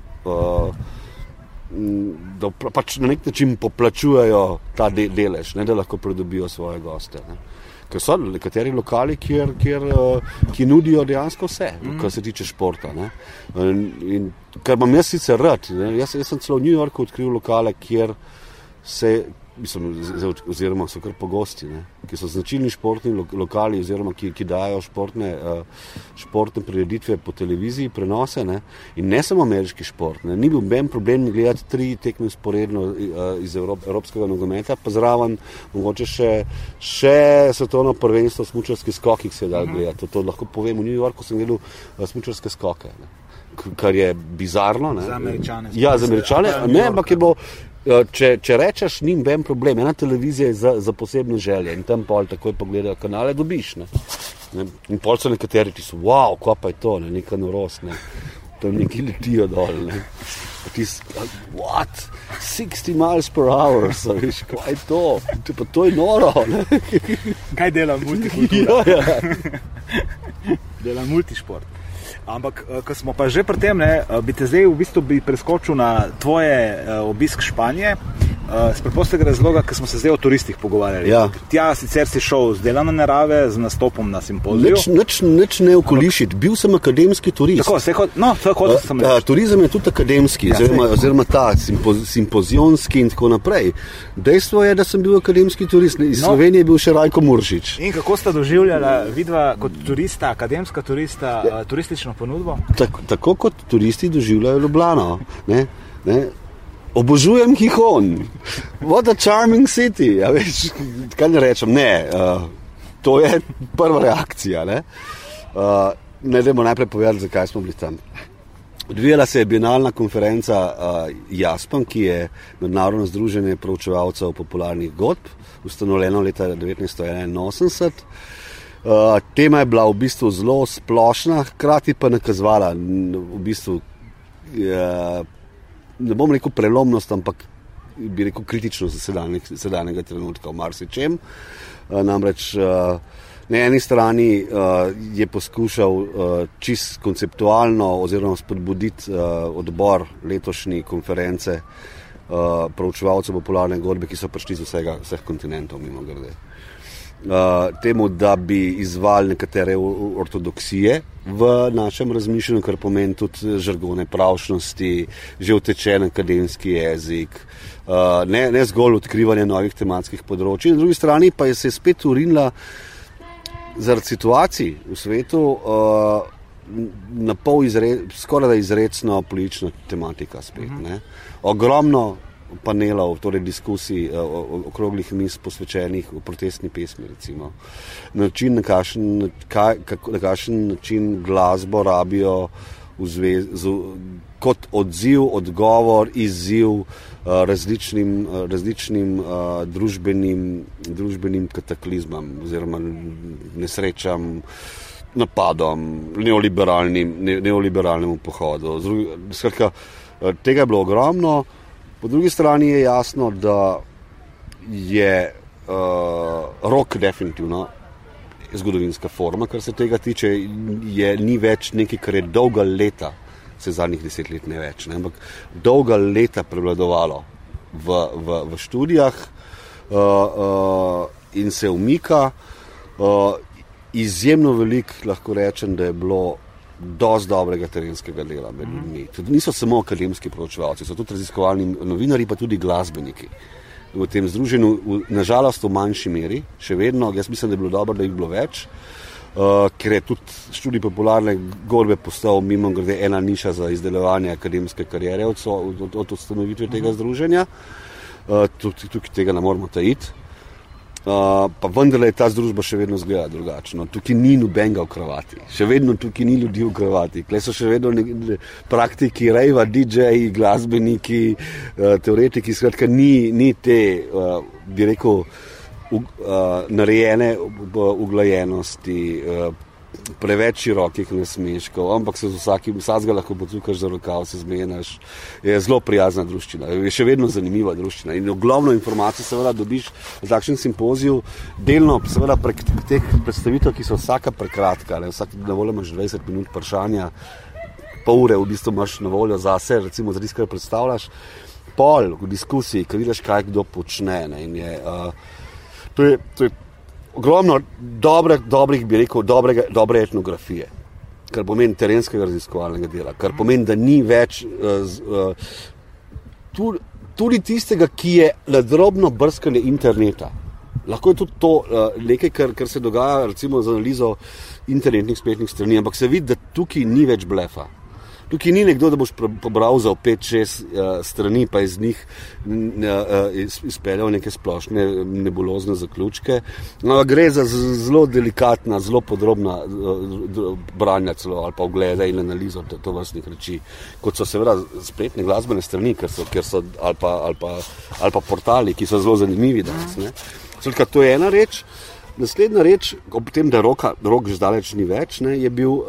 da pač na nek način poplačujejo ta delež, ne, da lahko pridobijo svoje goste, ne. Ker so nekateri lokali, ki nudijo dejansko vse, kar se tiče športa. Ne. In kar imam jaz sicer rad, ne. Jaz sem celo v New Yorku odkril lokale, kjer oziroma so kar pogosti, ne, ki so značilni športni lokali oziroma ki dajo športne prireditve po televiziji, prenose, ne, in ne samo ameriški šport. Ne. Ni bil ben problem gledati 3 tekme sporedno iz evropskega nogometa, pa zraven mogoče še svetovno prvenstvo v smučarskih skokih se je dal gledati. To lahko povem, v New Yorku sem gledal smučarske skoke, ne, kar je bizarno. Ne. Za Američane. Ja, za Američane, ne, ampak je bilo. Če rečeš, ni ben problem, ena televizija je za posebne želje in tam pol takoj pogledajo kanale, dobiš. Ne. In pol so nekateri, ti so, wow, kva pa je to, ne, neka norost, ne. Tam neki letijo dol, ne. What? 60 miles per hour, so, viš, kva je to? Pa to je noro, ne. Kaj dela multikultura? Ja. Dela multišport. Ampak, ko smo pa že pri tem, ne, bi te zdaj v bistvu preskočil na tvoje obisk Španije, z preprostega razloga, ker smo se zdaj o turistih pogovarjali. Ja. Tja sicer si šel z delane narave, z nastopom na simpoziju. Nič ne okolišiti. Bil sem akademski turist. Tako, to je hodil sem reči. Turizem je tudi akademski, oziroma ta simpozionski in tako naprej. Dejstvo je, da sem bil akademski turist. Iz Slovenije je bil še Rajko Muršič. In kako sta doživljala vidva kot turista, akademska turista, turistično ponudbo? Tako kot turisti doživljajo Ljubljano. Ne? Obožujem Gijón. What a charming city. Ja, veš, kaj ne rečem? Ne, to je prva reakcija. Ne dajmo najprej povedati, zakaj smo bili tam. Odvijala se je bienalna konferenca JASPAM, ki je mednarodno združenje proučevalcev popularnih godb, ustanovljeno leta 1981. Tema je bila v bistvu zelo splošna, hkrati pa nakazovala v bistvu, ne bom rekel prelomnost, ampak bi rekel kritičnost sedanjega trenutka v marsičem. Namreč na eni strani je poskušal čist konceptualno oziroma spodbuditi odbor letošnje konference proučevalcev popularne godbe, ki so prišli z vseh kontinentov mimogrede. Temu, da bi izvali nekatere ortodoksije v našem razmišljanju, kar pomeni tudi žargone pravšnosti, že utečen akademski jezik, ne zgolj odkrivanje novih tematskih področij. Na drugi strani pa se je spet urinila zaradi situacij v svetu na pol skoraj da izrecno politična tematika spet. Ne? Ogromno panelov, torej diskusij, okroglih miz posvečenih v protestni pesmi, recimo. Na kakšen način glasbo rabijo kot odziv, odgovor, izziv različnim družbenim kataklizmam oziroma nesrečam, napadom, neoliberalnemu pohodu. Skratka, tega je bilo ogromno. Po drugi strani je jasno, da je rock definitivno zgodovinska forma, kar se tega tiče, ni več nekaj, kar je dolga leta, se zadnjih 10 let ne več, ne, ampak dolga leta prevladovalo v študijah in se umika. Izjemno veliko lahko rečem, da je bilo dosti dobrega terenskega dela med ljudmi. Tudi niso samo akademski proučevalci, so tudi raziskovalni novinarji, pa tudi glasbeniki. V tem združenju, nažalost v manjši meri, še vedno, jaz mislim, da je bilo dobro, da jih bilo več, ker je tudi študij popularne godbe postal mimogrede ena niša za izdelovanje akademske kariere od ustanovitve tega združenja. Tukaj tega ne moramo tajiti. Pa vendarle je ta združba še vedno izgleda drugačno. Tukaj ni nobenega v kravati. Še vedno tukaj ni ljudi v kravati. Tukaj so še vedno praktiki, rejva, DJ-ji, glasbeniki, teoretiki. Skratka, ni te, bi rekel, narejene uglajenosti, preveč širokih nasmeškov, ampak se z vsakega lahko pocukaš za rokav, se zmenaš. Je zelo prijazna druščina, je še vedno zanimiva druščina in ogromno informacij seveda dobiš v takšnem simpoziju, delno seveda prek teh predstavitev, ki so vsaka prekratka, vsak na voljo imaš 20 minut vprašanja, pol ure v bistvu imaš na voljo zase, recimo za tisto, kar predstavljaš, pol v diskusiji, ko vidiš, kaj kdo počne, ne, in je, to je ogromno dobrih, bi rekel, dobre etnografije, kar pomeni terenskega raziskovalnega dela, kar pomeni, da ni več tudi tistega, ki je nadrobno brskanje interneta. Lahko je tudi to nekaj, kar se dogaja recimo z analizo internetnih spletnih strani, ampak se vidi, da tukaj ni več blefa. Tukaj ni nekdo, da boš pobral za 5-6 strani, pa iz njih izpeljal neke splošne nebulozne zaključke. No, gre za zelo delikatna, zelo podrobna branja celo ali pa oglede in analizo tovrstnih reči, kot so seveda spletne glasbene strani, ker so ali pa portali, ki so zelo zanimivi danes. Ne. Skratka, to je ena reč. Naslednja reč, ob tem, da rock že daleč ni več, ne,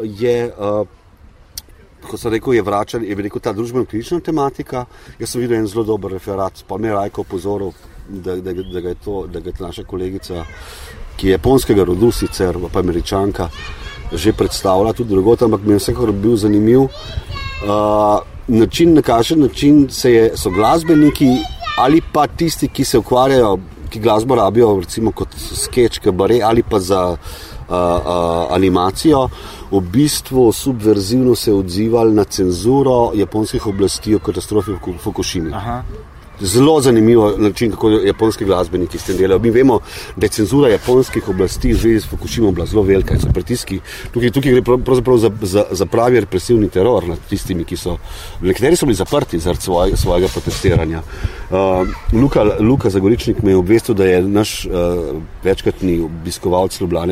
ko sem rekel, je rekel ta družbeno-kritična tematika. Jaz sem videl en zelo dober referat, pa me je Rajko opozoril, da ga je naša kolegica, ki je japonskega rodu sicer, pa Američanka, že predstavila tudi drugot, ampak mi je vsekakor bil zanimiv. Na kakšen način so glasbeniki ali pa tisti, ki se ukvarjajo, ki glasbo rabijo recimo kot skeč, kabare ali pa za animacijo, v bistvu subverzivno se odzivali na cenzuro japonskih oblasti o katastrofi v Fukushimi. Aha. Zelo zanimivo način, kako japonski glasbeniki s tem delajo. Mi vemo, da je cenzura japonskih oblasti v zvezi s Fukushimo bila zelo velika in so pritiski. Tukaj gre pravzaprav za pravi represivni teror nad tistimi, nekateri so bili zaprti zaradi svojega protestiranja. Luka Zagoričnik me je obvestil, da je naš večkratni obiskovalec Ljubljane,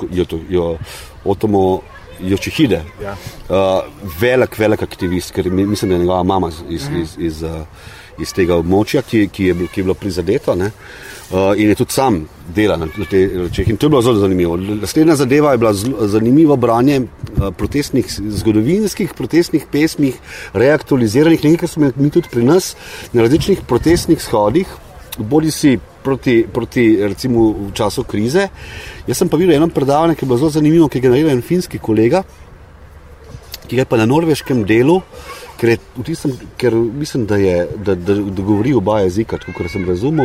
Otomo Yoshihide, ja. Velik aktivist, ker mislim, da je njegova mama iz tega območja, ki je bilo prizadeto. Ne. In je tudi sam dela na teh rečeh. In to je bilo zelo zanimivo. Naslednja zadeva je bila zanimivo branje zgodovinskih protestnih pesmih, reaktualiziranih, nekaj, kar smo mi tudi pri nas na različnih protestnih shodih, bodi si proti recimo v času krize. Jaz sem pa videl eno predavanje, ki je bilo zelo zanimivo, ki ga je naredil en finski kolega, ki je pa na norveškem delu, ker mislim, da govori oba jezika, tako kot sem razumel.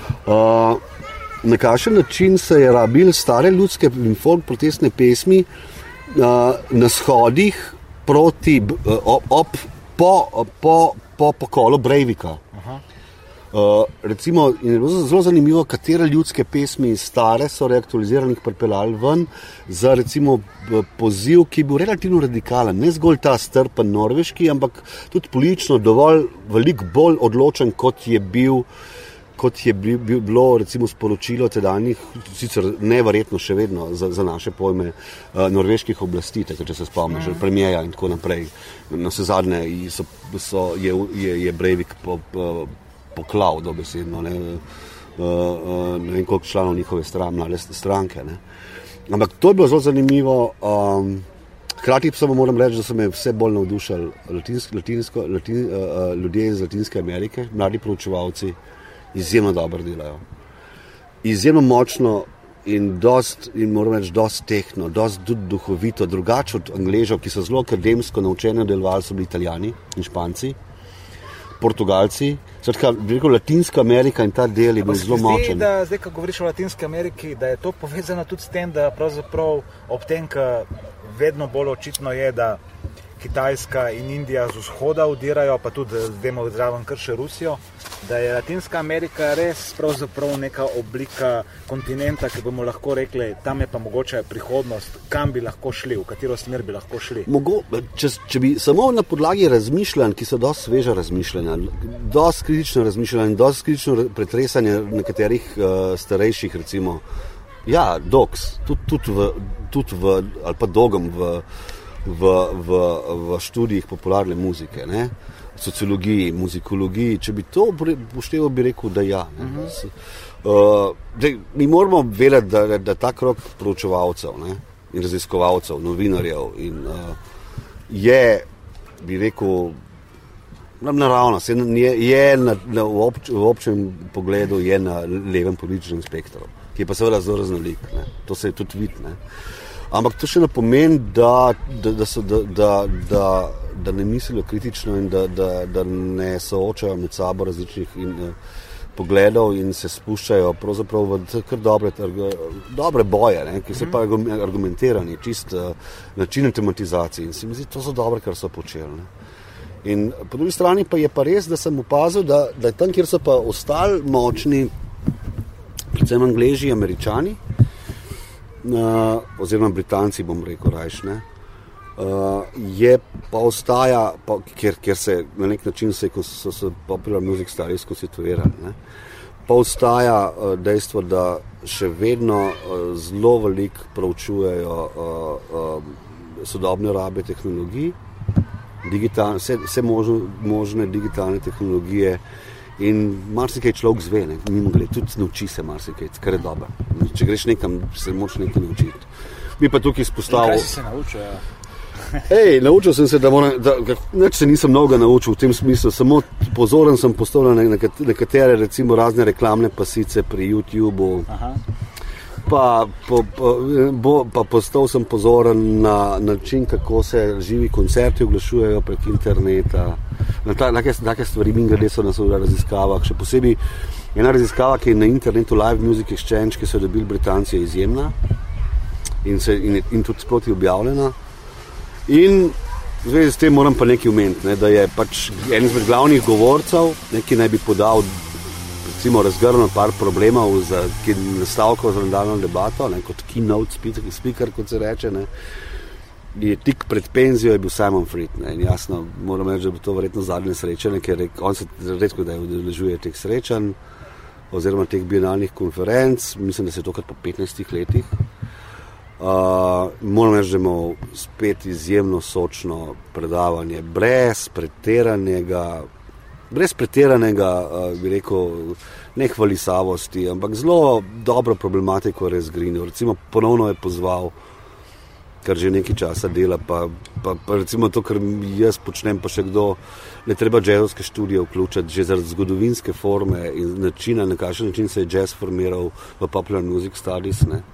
Na kakšen način se je rabil stare ljudske in folk protestne pesmi na shodih po pokolu Breivika. Recimo, in je bilo zelo zanimivo, katere ljudske pesmi stare so reaktualiziranih pripeljali ven za recimo poziv, ki je bil relativno radikalen, ne zgolj ta strpen norveški, ampak tudi politično dovolj veliko bolj odločen, kot je bilo recimo sporočilo tedanjih, sicer neverjetno še vedno za naše pojme, norveških oblasti, tako, če se spomniš, premijeja in tako naprej. Na vse zadnje je Breivik poklal dobesedno, ne vem koliko članov njihove stranke. Ne. Ampak to je bilo zelo zanimivo. Hkrati samo moram reči, da so me vse bolj navdušali ljudje iz Latinske Amerike, mladi proučevalci, izjemno dobro delajo. Izjemno močno in moram reči, dosti tehno, dosti tudi duhovito, drugače od Angležev, ki so zelo akademsko naučeni delovali, so bili Italijani in Španci, Portugalci. Skratka, Latinska Amerika in ta del je bil zelo močen. Zdaj, ko govoriš o Latinski Ameriki, da je to povezano tudi s tem, da pravzaprav ob tem, ko vedno bolj očitno je, da Kitajska in Indija z vzhoda udirajo, pa tudi vemo zraven kar še Rusijo, da je Latinska Amerika res pravzaprav neka oblika kontinenta, ki bomo lahko rekli, tam je pa mogoče prihodnost, kam bi lahko šli, v katero smer bi lahko šli. Če bi samo na podlagi razmišljanj, ki so dosti sveža razmišljanja, dosti kritično razmišljanje, dosti kritično pretresanje nekaterih starejših, recimo, dogs, tudi ali pa dogom v študijih popularne muzike, ne? Sociologiji, muzikologiji, če bi to upošteval, bi rekel, da ja. Mi moramo vedeti, da ta krog proučevalcev, ne? In raziskovalcev, novinarjev je, bi rekel, naravnost, v občem pogledu je na levem političnem spektru, ki je pa seveda zelo raznolik, ne? To se je tudi vidi, ne? Ampak to še ne pomeni, da ne mislijo kritično in da ne soočajo med sabo različnih pogledov in se spuščajo pravzaprav v kar dobre boje, ne, ki so pa argumentirani, čist načine tematizacije. In se mi zdi, to so dobre, kar so počeli. Ne. In po drugi strani pa je pa res, da sem opazil, da je tam, kjer so pa ostali močni, predvsem Angleži, Američani, oziroma Britanci, bom rekel rajš, ne, je pa ostaja, ker se na nek način so se popular music stari skonstituirali, ne, pa ostaja dejstvo, da še vedno zelo veliko proučujejo sodobne rabe tehnologij, vse možne digitalne tehnologije. In marsikaj človek zve, ne, mimogled, tudi nauči se marsikaj, kar je dobro. Če greš nekam, se moraš nekaj naučiti. Bi pa tukaj izpostavil... Kaj si se naučil? Naučil sem se, nič se nisem mnogo naučil v tem smislu, samo pozoren sem postal na nekatere, recimo razne reklamne pasice pri YouTubeu. Pa postal sem pozoren na način, kako se živi koncerti oglašujejo prek interneta. Take stvari mingrede so nas v raziskavah. Še posebej ena raziskava, ki je na internetu Live Music Exchange, ki so dobili Britanci, je izjemna in tudi sproti objavljena. In v zvezi s tem moram pa nekaj omeniti, ne, da je pač en izmed glavnih govorcev, ki naj bi podal recimo razgrnil par problemov ki nastavkov za nadaljnjo debato, ne, kot keynote speaker, kot se reče, ne, je tik pred penzijo je bil Simon Fried, ne, in jasno, moram reči, da bi to verjetno zadnje srečanje, ker on se redko da udeležuje teh srečanj oziroma teh bienalnih konferenc, mislim, da se je tokrat po 15 letih. Moram reči, da imamo spet izjemno sočno predavanje, brez pretiranega brez pretiranega, bi rekel, ne hvalisavosti, ampak zelo dobro problematiko razgrinil. Recimo ponovno je pozval, kar že nekaj časa dela, pa recimo to, kar jaz počnem, pa še kdo, ne treba jazzovske študije vključiti, že zaradi zgodovinske forme in načina, na kakšen način se je jazz formiral v Popular Music Studies, ne.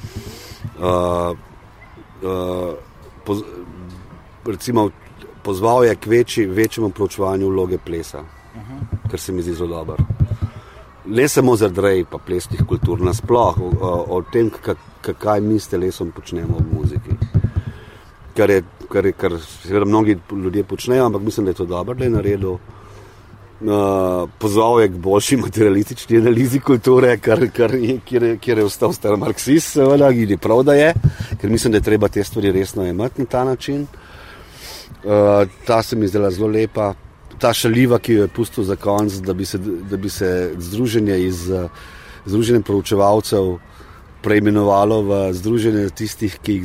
Recimo pozval je k večjemu proučevanju vloge plesa, kar se mi zdi zelo dobro. Ne samo zaradi rej pa plesnih kultur, nasploh o tem, kaj mi s telesom počnemo v muziki. Kar seveda mnogi ljudje počnejo, ampak mislim, da je to dobro, da je naredil. Pozval je k boljši materialistični analizi kulture, kjer je ostal star marksist, seveda, in je prav, da je, ker mislim, da je treba te stvari resno imeti na ta način. Ta se mi zdela zelo lepa. Ta šaljiva, ki jo je pustil za konc, da bi se združenje proučevalcev preimenovalo v združenje tistih, ki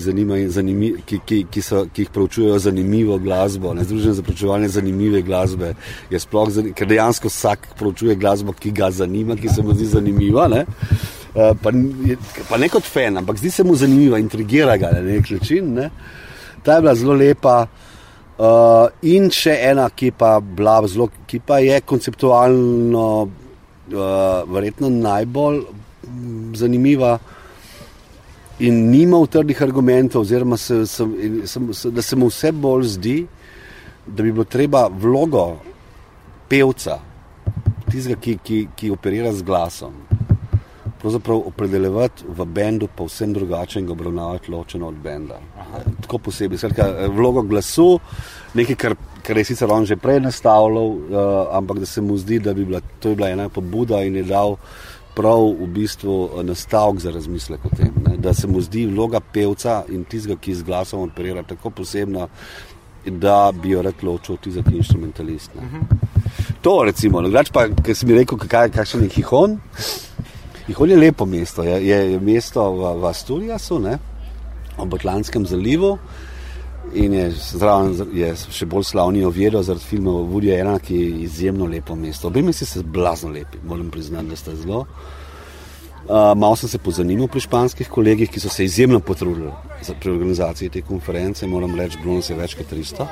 jih proučujejo zanimivo glasbo. Ne? Združenje za proučevanje zanimive glasbe je sploh, ker dejansko vsak proučuje glasbo, ki ga zanima, ki se mu zdi zanimiva, ne? Pa ne kot fan, ampak zdi se mu zanimiva, intrigira ga na nek način. Ne? Ta je bila zelo lepa. In še ena, ki pa je konceptualno verjetno najbolj zanimiva in nima utrdih argumentov, oziroma da se mu vse bolj zdi, da bi bilo treba vlogo pevca, tistega, ki operira z glasom, pravzaprav opredeljevati v bendu pa vsem drugače in ga obravnavati ločeno od benda. Tako posebej. Skratka, vlogo glasu, nekaj, kar je sicer on že prej nastavljal, ampak da se mu zdi, da to je bila ena pobuda in je dal prav v bistvu nastavek za razmislek o tem. Ne? Da se mu zdi vloga pevca in tistega, ki z glasom operira, tako posebna, da bi jo rad ločil tistega, ki je instrumentalist. Ne? To recimo, drugače pa, ker si mi rekel, kakšen je Gijón. Gijón je lepo mesto, je mesto v Asturiasu, ne? Ob Atlantskem zalivu in je še bolj slavni Oviedo zaradi filma Woody Allena, ki je izjemno lepo mesto. Obe mesti so blazno lepi, moram priznati, da sta zelo. Malo sem se pozanimal pri španskih kolegih, ki so se izjemno potrudili pri organizaciji te konference, moram reči, bilo nas je več kot 300.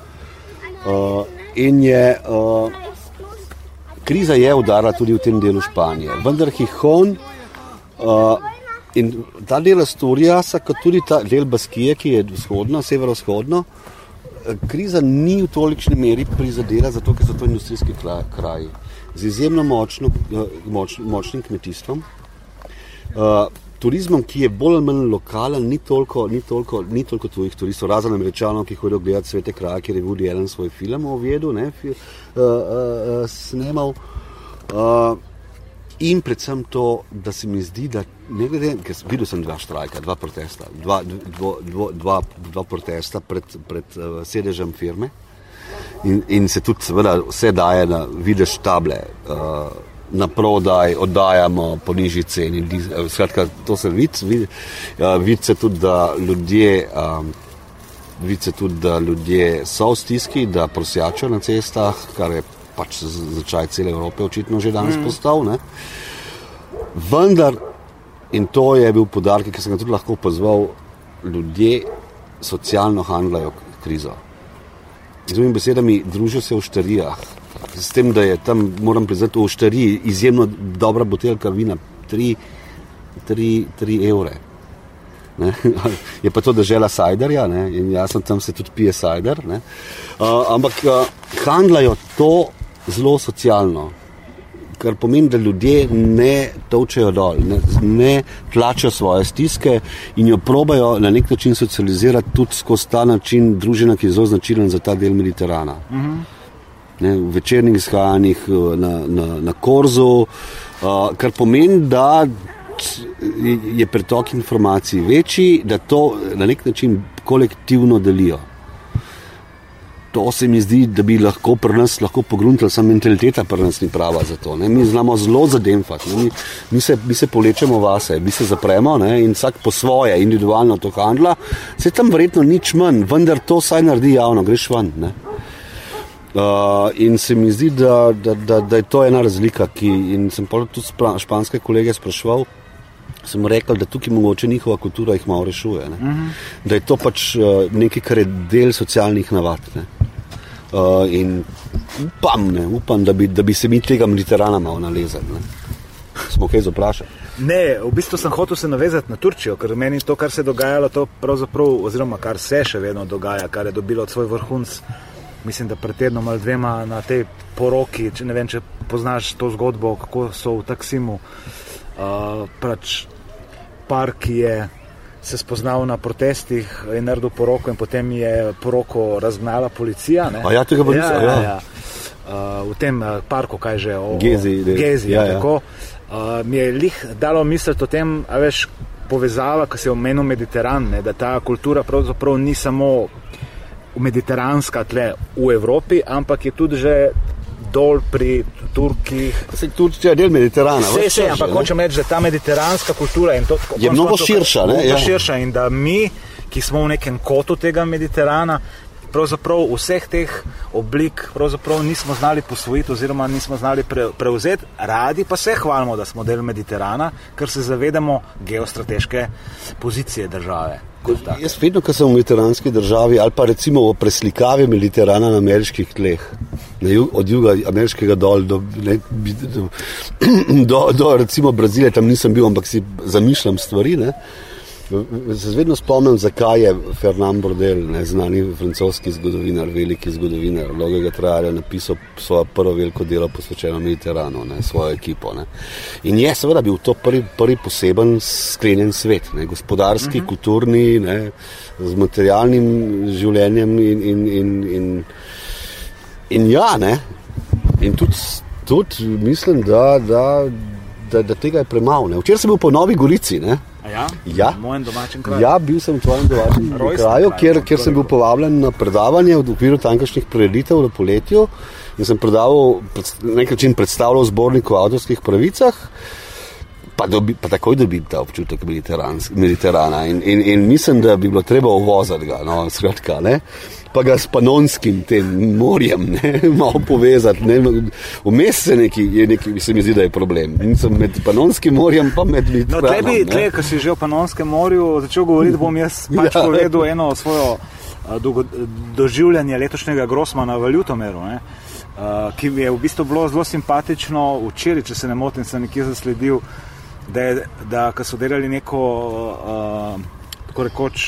In kriza je udarila tudi v tem delu Španije, vendar Gijón in ta del Asturiasa, kot tudi ta del Baskije, ki je vzhodno, severovzhodno, kriza ni v tolikšni meri prizadela, zato ker so to industrijski kraji z izjemno močnim kmetijstvom, turizmom, ki je bolj ali manj lokalen, ni toliko tujih turistov, razen Američanov, ki hodijo gledati svete kraje, kjer je Woody Allen svoj film o Oviedu snemal. In predvsem to, da se mi zdi, da ne glede, ker videl sem dva štrajka, dva protesta pred sedežem firme in se tudi seveda vse daje na vidiš table, na prodaj, oddajamo po nižji ceni. Skratka, to se vidi se tudi, da ljudje so v stiski, da prosjačijo na cestah, kar je pač začaj cele Evrope očitno že danes postal, ne? Vendar, in to je bil poudarek, ki sem ga tudi lahko pozval, ljudje socialno handlajo krizo. Z drugimi besedami, družijo se v štarijah. S tem, da je tam, moram priznati, v štariji izjemno dobra buteljka vina, 3 evre. Ne? Je pa to dežela sajderja, ne? In jasno, tam se tudi pije sajder, ne? Ampak handlajo to zelo socialno, kar pomeni, da ljudje ne tolčejo dol, ne tlačijo svoje stiske in jo probajo na nek način socializirati tudi skozi ta način druženja, ki je zelo značilen za ta del Mediterana. Ne, v večernih izhajanjih na Korzu, kar pomeni, da je pretok informacij večji, da to na nek način kolektivno delijo. To se mi zdi, da bi lahko pri nas pogruntali, samo mentaliteta pri nas ni prava za to. Ne? Mi znamo zelo zademfati, mi se povlečemo vase, mi se zapremo, ne? In vsak po svoje individualno to handla, se tam verjetno nič manj, vendar to saj naredi javno, greš ven. Ne? In se mi zdi, da je to ena razlika, in sem tudi španske kolege spraševal, sem rekel, da tukaj mogoče njihova kultura jih malo rešuje. Da je to pač nekaj, kar je del socialnih navad. In upam, da bi se mi tega Mediterana malo nalezali. Smo kaj zaprašali? Ne, v bistvu sem hotel se navezati na Turčijo, ker meni to, kar se je dogajalo, to pravzaprav, oziroma kar se še vedno dogaja, kar je dobilo svoj vrhunc, mislim, da pred tednom ali dvema na tej poroki, ne vem, če poznaš to zgodbo, kako so v Taksimu pač par, ki je se spoznal na protestih, je naredil poroko in potem je poroko razgnala policija. Ne? Ja, tega pa nisem. Ja. V tem parku, kaj že? Gezi, tako. Mi je lih dalo misliti o tem, a veš, povezava, ko se je omenil Mediteran, ne, da ta kultura pravzaprav ni samo mediteranska tle v Evropi, ampak je tudi že dol pri Turkih. Turčija je del Mediterana. Vse, ampak hočem reči, da ta mediteranska kultura in to, je mnogo širša. Širša in da mi, ki smo v nekem kotu tega Mediterana, pravzaprav vseh teh oblik pravzaprav nismo znali posvojiti oziroma nismo znali prevzeti, radi pa se hvalimo, da smo del Mediterana, ker se zavedamo geostrateške pozicije države. Jaz vedno, ko sem v mediteranski državi ali pa recimo v preslikavi Mediterana na ameriških tleh, od juga ameriškega dol do recimo Brazilije, tam nisem bil, ampak si zamišljam stvari, ne. Se vedno spomnim, zakaj je Fernand Braudel, znani francoski zgodovinar, veliki zgodovinar, dolgega trajanja napisal svojo prvo veliko delo posvečeno Mediteranu, svojo ekipo. In je seveda bil to prvi poseben sklenjen svet, gospodarski, kulturni, z materialnim življenjem in ja, in tudi mislim, da tega je premalo. Včeraj sem bil po Novi Gorici, Ja, v mojem domačem kraju. Ja, bil sem v tvojem domačem kraju, kjer sem bil povabljen na predavanje v okviru tamkajšnjih prireditev v poletju in sem predstavljal zbornik o avtorskih pravicah, pa takoj dobim ta občutek Mediterana in mislim, da bi bilo treba uvozati ga, skratka, pa ga s Panonskim tem morjem, malo povezati, vmes se mi zdi, da je problem. Nisem med Panonskim morjem, pa med Mediteranom. Tle, ko si že o Panonskem morju začel govoriti, bom jaz pač povedal eno svojo doživljanje letošnjega Grossmana v Ljutomeru, ki mi je v bistvu bilo zelo simpatično. Včeraj, če se ne motim, sem nekje zasledil, da ko so delali neko tako rekoč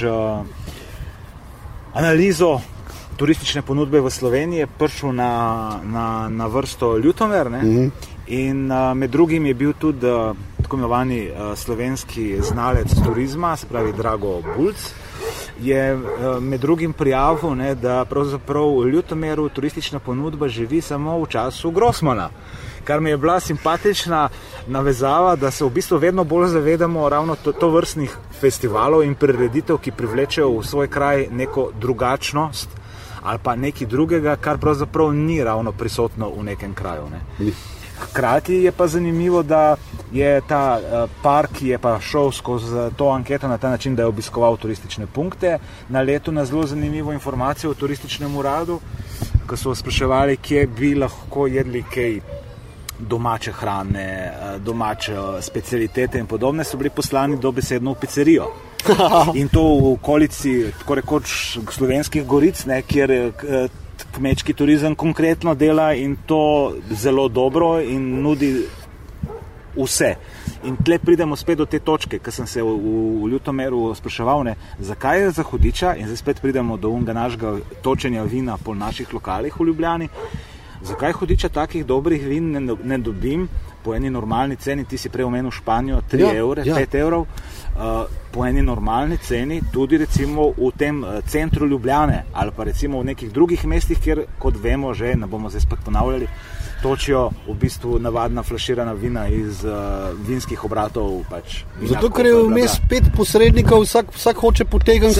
analizo turistične ponudbe v Sloveniji, je prišel na vrsto Ljutomer, in med drugim je bil tudi tako imenovani slovenski znalec turizma, se pravi Drago Bulc, je med drugim prijavil, da pravzaprav v Ljutomeru turistična ponudba živi samo v času Grossmana, kar mi je bila simpatična navezava, da se v bistvu vedno bolj zavedamo ravno to vrstnih festivalov in prireditev, ki privlečejo v svoj kraj neko drugačnost ali pa nekaj drugega, kar pravzaprav ni ravno prisotno v nekem kraju. Hkrati je pa zanimivo, da je ta par, ki je pa šel skozi to anketo na ta način, da je obiskoval turistične punkte, na letu na zelo zanimivo informacijo o turističnem uradu, ko so spraševali, kje bi lahko jedli kaj domače hrane, domače specialitete in podobne, so bili poslani dobesedno v pizzerijo. In to v okolici, tako rekoč, Slovenskih Goric, kjer kmečki turizem konkretno dela in to zelo dobro in nudi vse. In tle pridemo spet do te točke, ko sem se v Ljutomeru spraševal, zakaj je za hudiča, in zdaj spet pridemo do unga našega točenja vina po naših lokalih v Ljubljani. Zakaj hudiča takih dobrih vin ne dobim po eni normalni ceni? Ti si prej omenil Španijo, 3 evre, 5 evrov, po eni normalni ceni, tudi recimo v tem centru Ljubljane ali pa recimo v nekih drugih mestih, kjer, kot vemo že, ne bomo zdaj spet ponavljali, točijo v bistvu navadna flaširana vina iz vinskih obratov. Pač, zato, ker je vmes 5 posrednikov, vsak hoče potegniti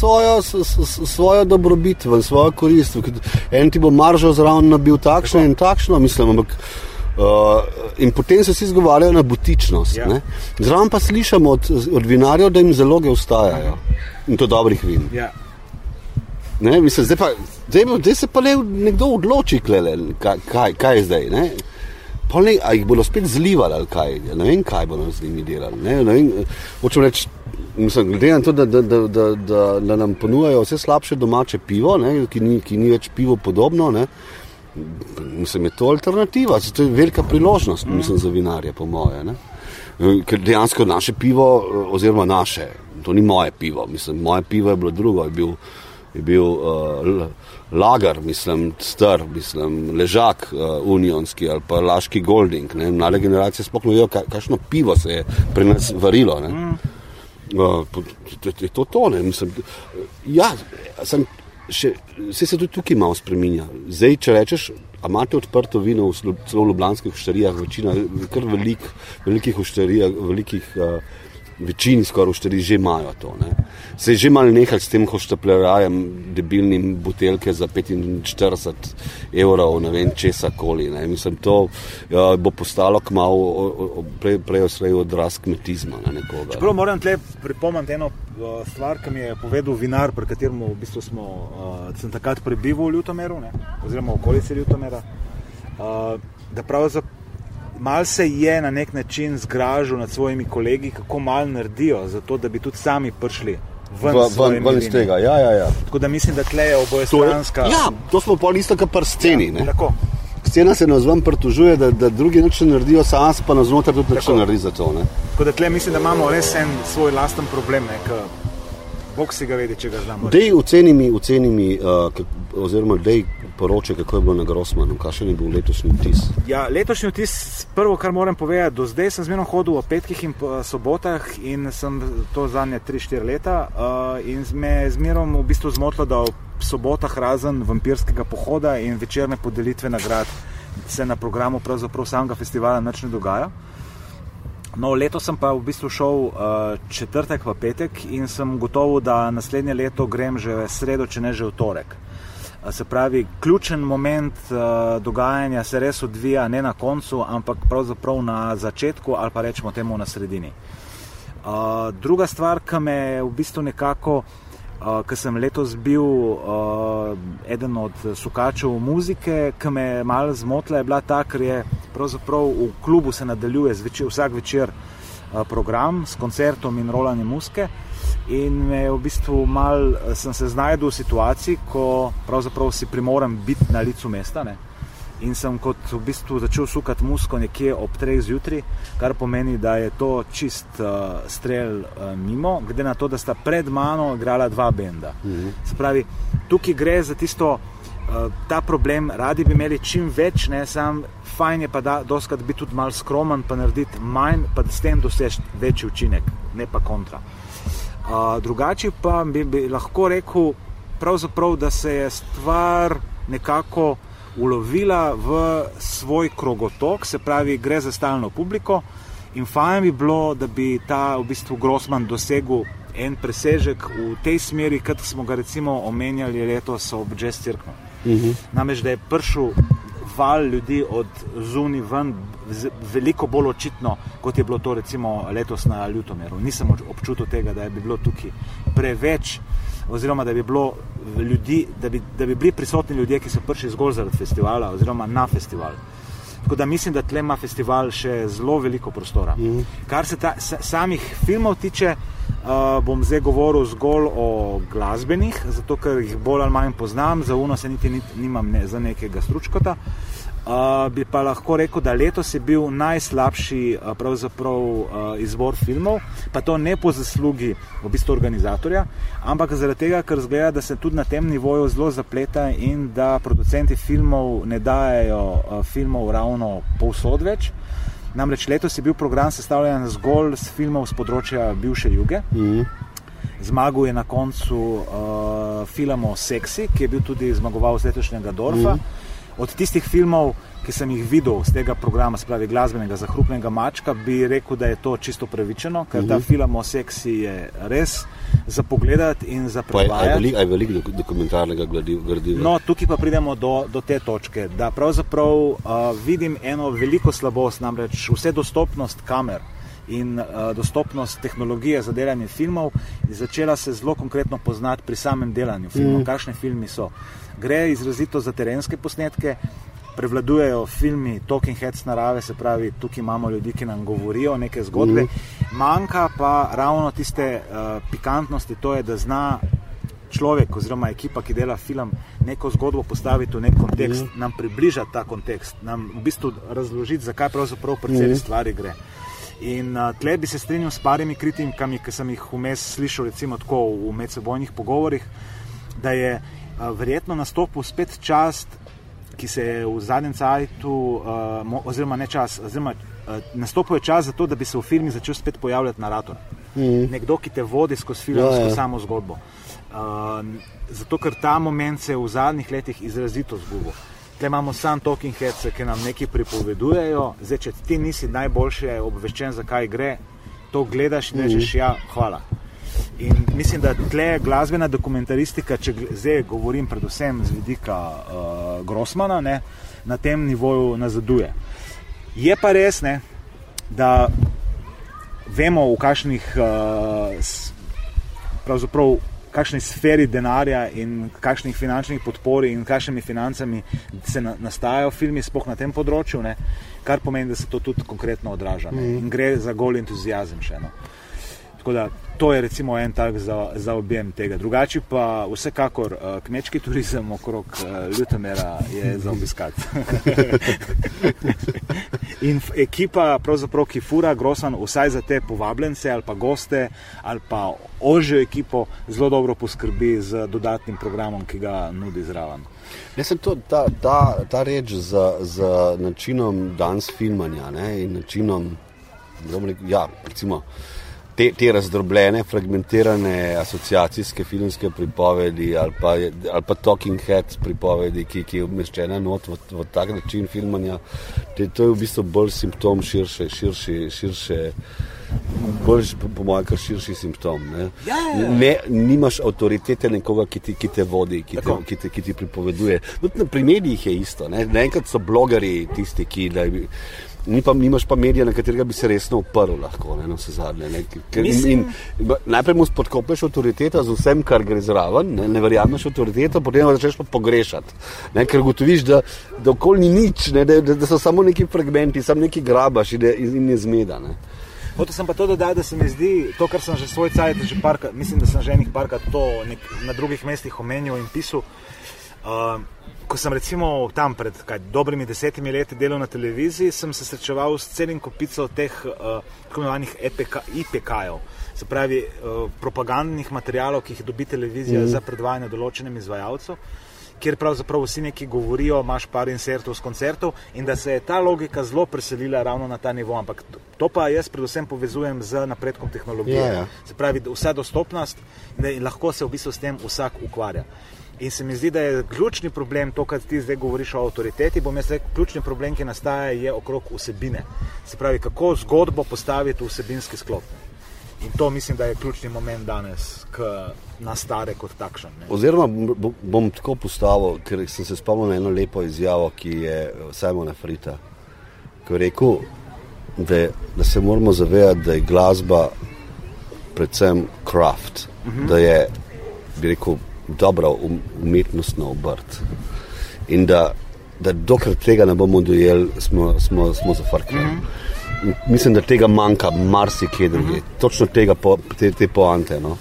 svojo dobrobit, svojo korist. En ti bo maržo zraven nabil takšno in takšno, mislim, ampak in potem se vsi zgovarjajo na butičnost. Ja. Zraven pa slišamo od vinarjev, da jim zaloge ostajajo. In to dobrih vin. Ja. Ne, mislim, zdaj se pa nekdo odloči, kaj je zdaj. Ne? A jih bodo spet zlivali ali kaj, ne vem, kaj bodo z njimi delali. Ne vem, hočem reči, mislim, glede na to, da nam ponujajo vse slabše domače pivo, ne, ki ni več pivo podobno, ne, mislim, je to alternativa, to je velika priložnost, mislim, za vinarje, po moje. Ne. Ker dejansko naše pivo, oziroma naše, to ni moje pivo, mislim, moje pivo je bilo drugo, je bil lagar, mislim, star, mislim, ležak unionski ali pa laški golding. Ne? Mlade generacije sploh ne vejo, kakšno pivo se je pri nas varilo. Ne? Je to, ne? Mislim, ja, vse se tudi tukaj malo spreminja. Zdaj, če rečeš, a imate odprto vino celo v ljubljanskih hošterijah, večina, kar velikih hošterijah, večini skoraj hošterij že imajo to. Ne? Se je že malo nehali s tem hoštapljerajem debilnim buteljke za 45 €, ne vem, česa koli. Ne? Mislim, to bo postalo kmalu prej oslej odraz kmetizma na nekoga. Čeprav moram tle pripomniti eno stvar, ki mi je povedal vinar, pri katerem v bistvu sem takrat prebival v Ljutomeru, ne? Oziroma v okolici Ljutomera, da pravzaprav mal se je na nek način zgražal nad svojimi kolegi, kako malo naredijo, zato da bi tudi sami prišli ven iz tega. Ja. Tako da mislim, da tle je obojestranska. Ja, to smo pol isto kot pri sceni. Ja, tako. Scena se navzven pritožuje, da drugi nič ne naredijo, sam pa navznotraj tudi nič ne naredi za to. Ne? Tako da tle mislim, da imamo res en svoj lasten problem, Bog si ga vedi, če ga znamo. Dej oceni mi, oziroma dej poroče, kako je bilo na Grossmanu, kakšen je bil letošnji vtis? Ja, letošnji vtis, prvo, kar moram povedati, do zdaj sem zmerno hodil v petkih in sobotah in sem to zadnje 3-4 leta in me zmerom v bistvu zmotilo, da v sobotah razen vampirskega pohoda in večerne podelitve nagrad se na programu pravzaprav samega festivala nič ne dogaja. No, letos sem pa v bistvu šel četrtek pa petek in sem gotovo, da naslednje leto grem že sredo, če ne že v torek. Se pravi, ključen moment dogajanja se res odvija ne na koncu, ampak pravzaprav na začetku ali pa rečemo temu na sredini. Druga stvar, ki me v bistvu nekako, ki sem letos bil eden od sukačev muzike, ki me malo zmotila, je bila ta, ker je pravzaprav v klubu se nadaljuje vsak večer program s koncertom in rolanjem muzike. In me v bistvu sem se znajdel v situaciji, ko pravzaprav si primoram biti na licu mesta, ne? In sem kot v bistvu začel sukati muziko nekje ob 3 zjutraj, kar pomeni, da je to čist strel mimo, glede na to, da sta pred mano igrala 2 benda. Se pravi, tukaj gre za tisto, ta problem, radi bi imeli čim več, ne, sam fajn je pa doskrat biti tudi malo skromen, pa narediti manj, pa s tem doseči večji učinek, ne pa kontra. Drugače pa bi lahko rekel pravzaprav, da se je stvar nekako ulovila v svoj krogotok, se pravi, gre za stalno publiko in fajn bi bilo, da bi ta v bistvu Grossman dosegel en presežek v tej smeri, kot smo ga recimo omenjali letos ob Jazz Cirknu. Namreč, da je prišel val ljudi od zunaj ven veliko bolj očitno, kot je bilo to recimo letos na Ljutomeru. Nisem občutil tega, da bi bilo tukaj preveč, oziroma da bi bilo ljudi, da bi bili prisotni ljudje, ki so prišli zgolj zaradi festivala oziroma na festival. Tako da mislim, da tle ima festival še zelo veliko prostora. Kar se samih filmov tiče, bom zdaj govoril zgolj o glasbenih, zato ker jih bolj ali manj poznam, za uno se niti nimam za nekega stručkota. Bi pa lahko rekel, da letos je bil najslabši pravzaprav izbor filmov, pa to ne po zaslugi v bistvu organizatorja, ampak zaradi tega, ker zgleda, da se tudi na tem nivoju zelo zapleta in da producenti filmov ne dajejo filmov ravno povsod več. Namreč letos je bil program sestavljen zgolj s filmov z področja bivše Juge. Zmagal je na koncu film o Seksi, ki je bil tudi zmagoval z letošnjega Dorfa. Od tistih filmov, ki sem jih videl z tega programa, spravi glasbenega Zahrupnega mačka, bi rekel, da je to čisto pravičeno, ker ta film o Seksi je res za pogledati in za predvajati. Je veliko dokumentarnega gradiva? No, tukaj pa pridemo do te točke, da pravzaprav vidim eno veliko slabost, namreč vse dostopnost kamer in dostopnost tehnologije za delanje filmov je začela se zelo konkretno poznati pri samem delanju filmov, kakšne filmi so. Gre izrazito za terenske posnetke, prevladujejo filmi talking heads narave, se pravi, tukaj imamo ljudi, ki nam govorijo neke zgodbe, manjka pa ravno tiste pikantnosti, to je, da zna človek oziroma ekipa, ki dela film, neko zgodbo postaviti v nek kontekst, nam približa ta kontekst, nam v bistvu razložiti, zakaj pravzaprav pri celi stvari gre. In tle bi se strinjal s parimi kritikami, ki sem jih vmes slišal recimo tako v medsebojnih pogovorih, da je verjetno nastopil spet čas, ki se je v zadnjem cajtu, oziroma ne čas, oziroma nastopil je čas za to, da bi se v filmi začel spet pojavljati narator. Nekdo, ki te vodi skozi filmsko samo zgodbo. Zato, ker ta moment se je v zadnjih letih izrazito zgubil. Tle imamo sam talking heads, ki nam nekaj pripovedujejo. Zdaj, če ti nisi najboljše obveščen, zakaj gre, to gledaš in rečeš, ja, hvala. In mislim, da tle glasbena dokumentaristika, če zdaj govorim predvsem z vidika Grossmana, ne, na tem nivoju nazaduje. Je pa res, ne, da vemo, v kakšni sferi denarja in kakšnih finančnih podpori in kakšnimi financami se nastajajo filmi, sploh na tem področju, ne, kar pomeni, da se to tudi konkretno odraža. Ne, in gre za gol entuziazem še. No. Tako da to je recimo en tak za objem tega. Drugače pa vsekakor kmečki turizem okrog Ljutomera je za obiskati. In ekipa, pravzaprav, ki fura Grossman, vsaj za te povabljence ali pa goste ali pa ožjo ekipo, zelo dobro poskrbi z dodatnim programom, ki ga nudi zraven. Ta reč z načinom dance filmanja, ne, in načinom, recimo, te razdrobljene, fragmentirane asociacijske filmske pripovedi ali pa talking heads pripovedi, ki je umeščena not v tak način filmanja, to je v bistvu bolj simptom širše, bolj po mojem kar širši simptom. Ne, nimaš avtoritete nekoga, ki te vodi, ki ti pripoveduje. Pri medijih je isto. Naenkrat so blogerji tisti, ki nimaš pa medija, na katerega bi se resno uprl lahko, na vse zadnje. Najprej mu spodkopeš avtoriteta z vsem, kar gre zraven, ne verjameš avtoriteto, potem začneš pa pogrešati. Ker gotoviš, da okoli ni nič, da so samo neki fragmenti, samo neki grabaš in je zmeda. Hotel sem pa to dodati, da se mi zdi, to, kar sem že svoj cajt, mislim, da sem že enih parkrat to na drugih mestih omenil in pisal. Ko sem recimo tam pred dobrimi 10 leti delal na televiziji, sem se srečeval s celim kopico teh tako imenovanih IPK-jev, se pravi propagandnih materialov, ki jih dobi televizija za predvajanje določenim izvajalcem, kjer pravzaprav vsi neki govorijo, imaš par insertov z koncertov in da se je ta logika zelo preselila ravno na ta nivo, ampak to pa jaz predvsem povezujem z napredkom tehnologije. Se pravi, vsa dostopnost in lahko se v bistvu s tem vsak ukvarja. In se mi zdi, da je ključni problem, to, kar ti zdaj govoriš o avtoriteti, bom jaz rekel, ključni problem, ki nastaja, je okrog vsebine. Se pravi, kako zgodbo postaviti v vsebinski sklop. In to mislim, da je ključni moment danes, k nastare kot takšen. Oziroma bom tako postavil, ker sem se spomnil na eno lepo izjavo, ki je Simona Frita, ki je rekel, da se moramo zavedati, da je glasba predvsem craft, da je, bi rekel, dobra umetnostna obrt. In da dokler tega ne bomo dojeli, smo zafrkljeni. Mislim, da tega manjka marsikje drugje. Točno te poante. No.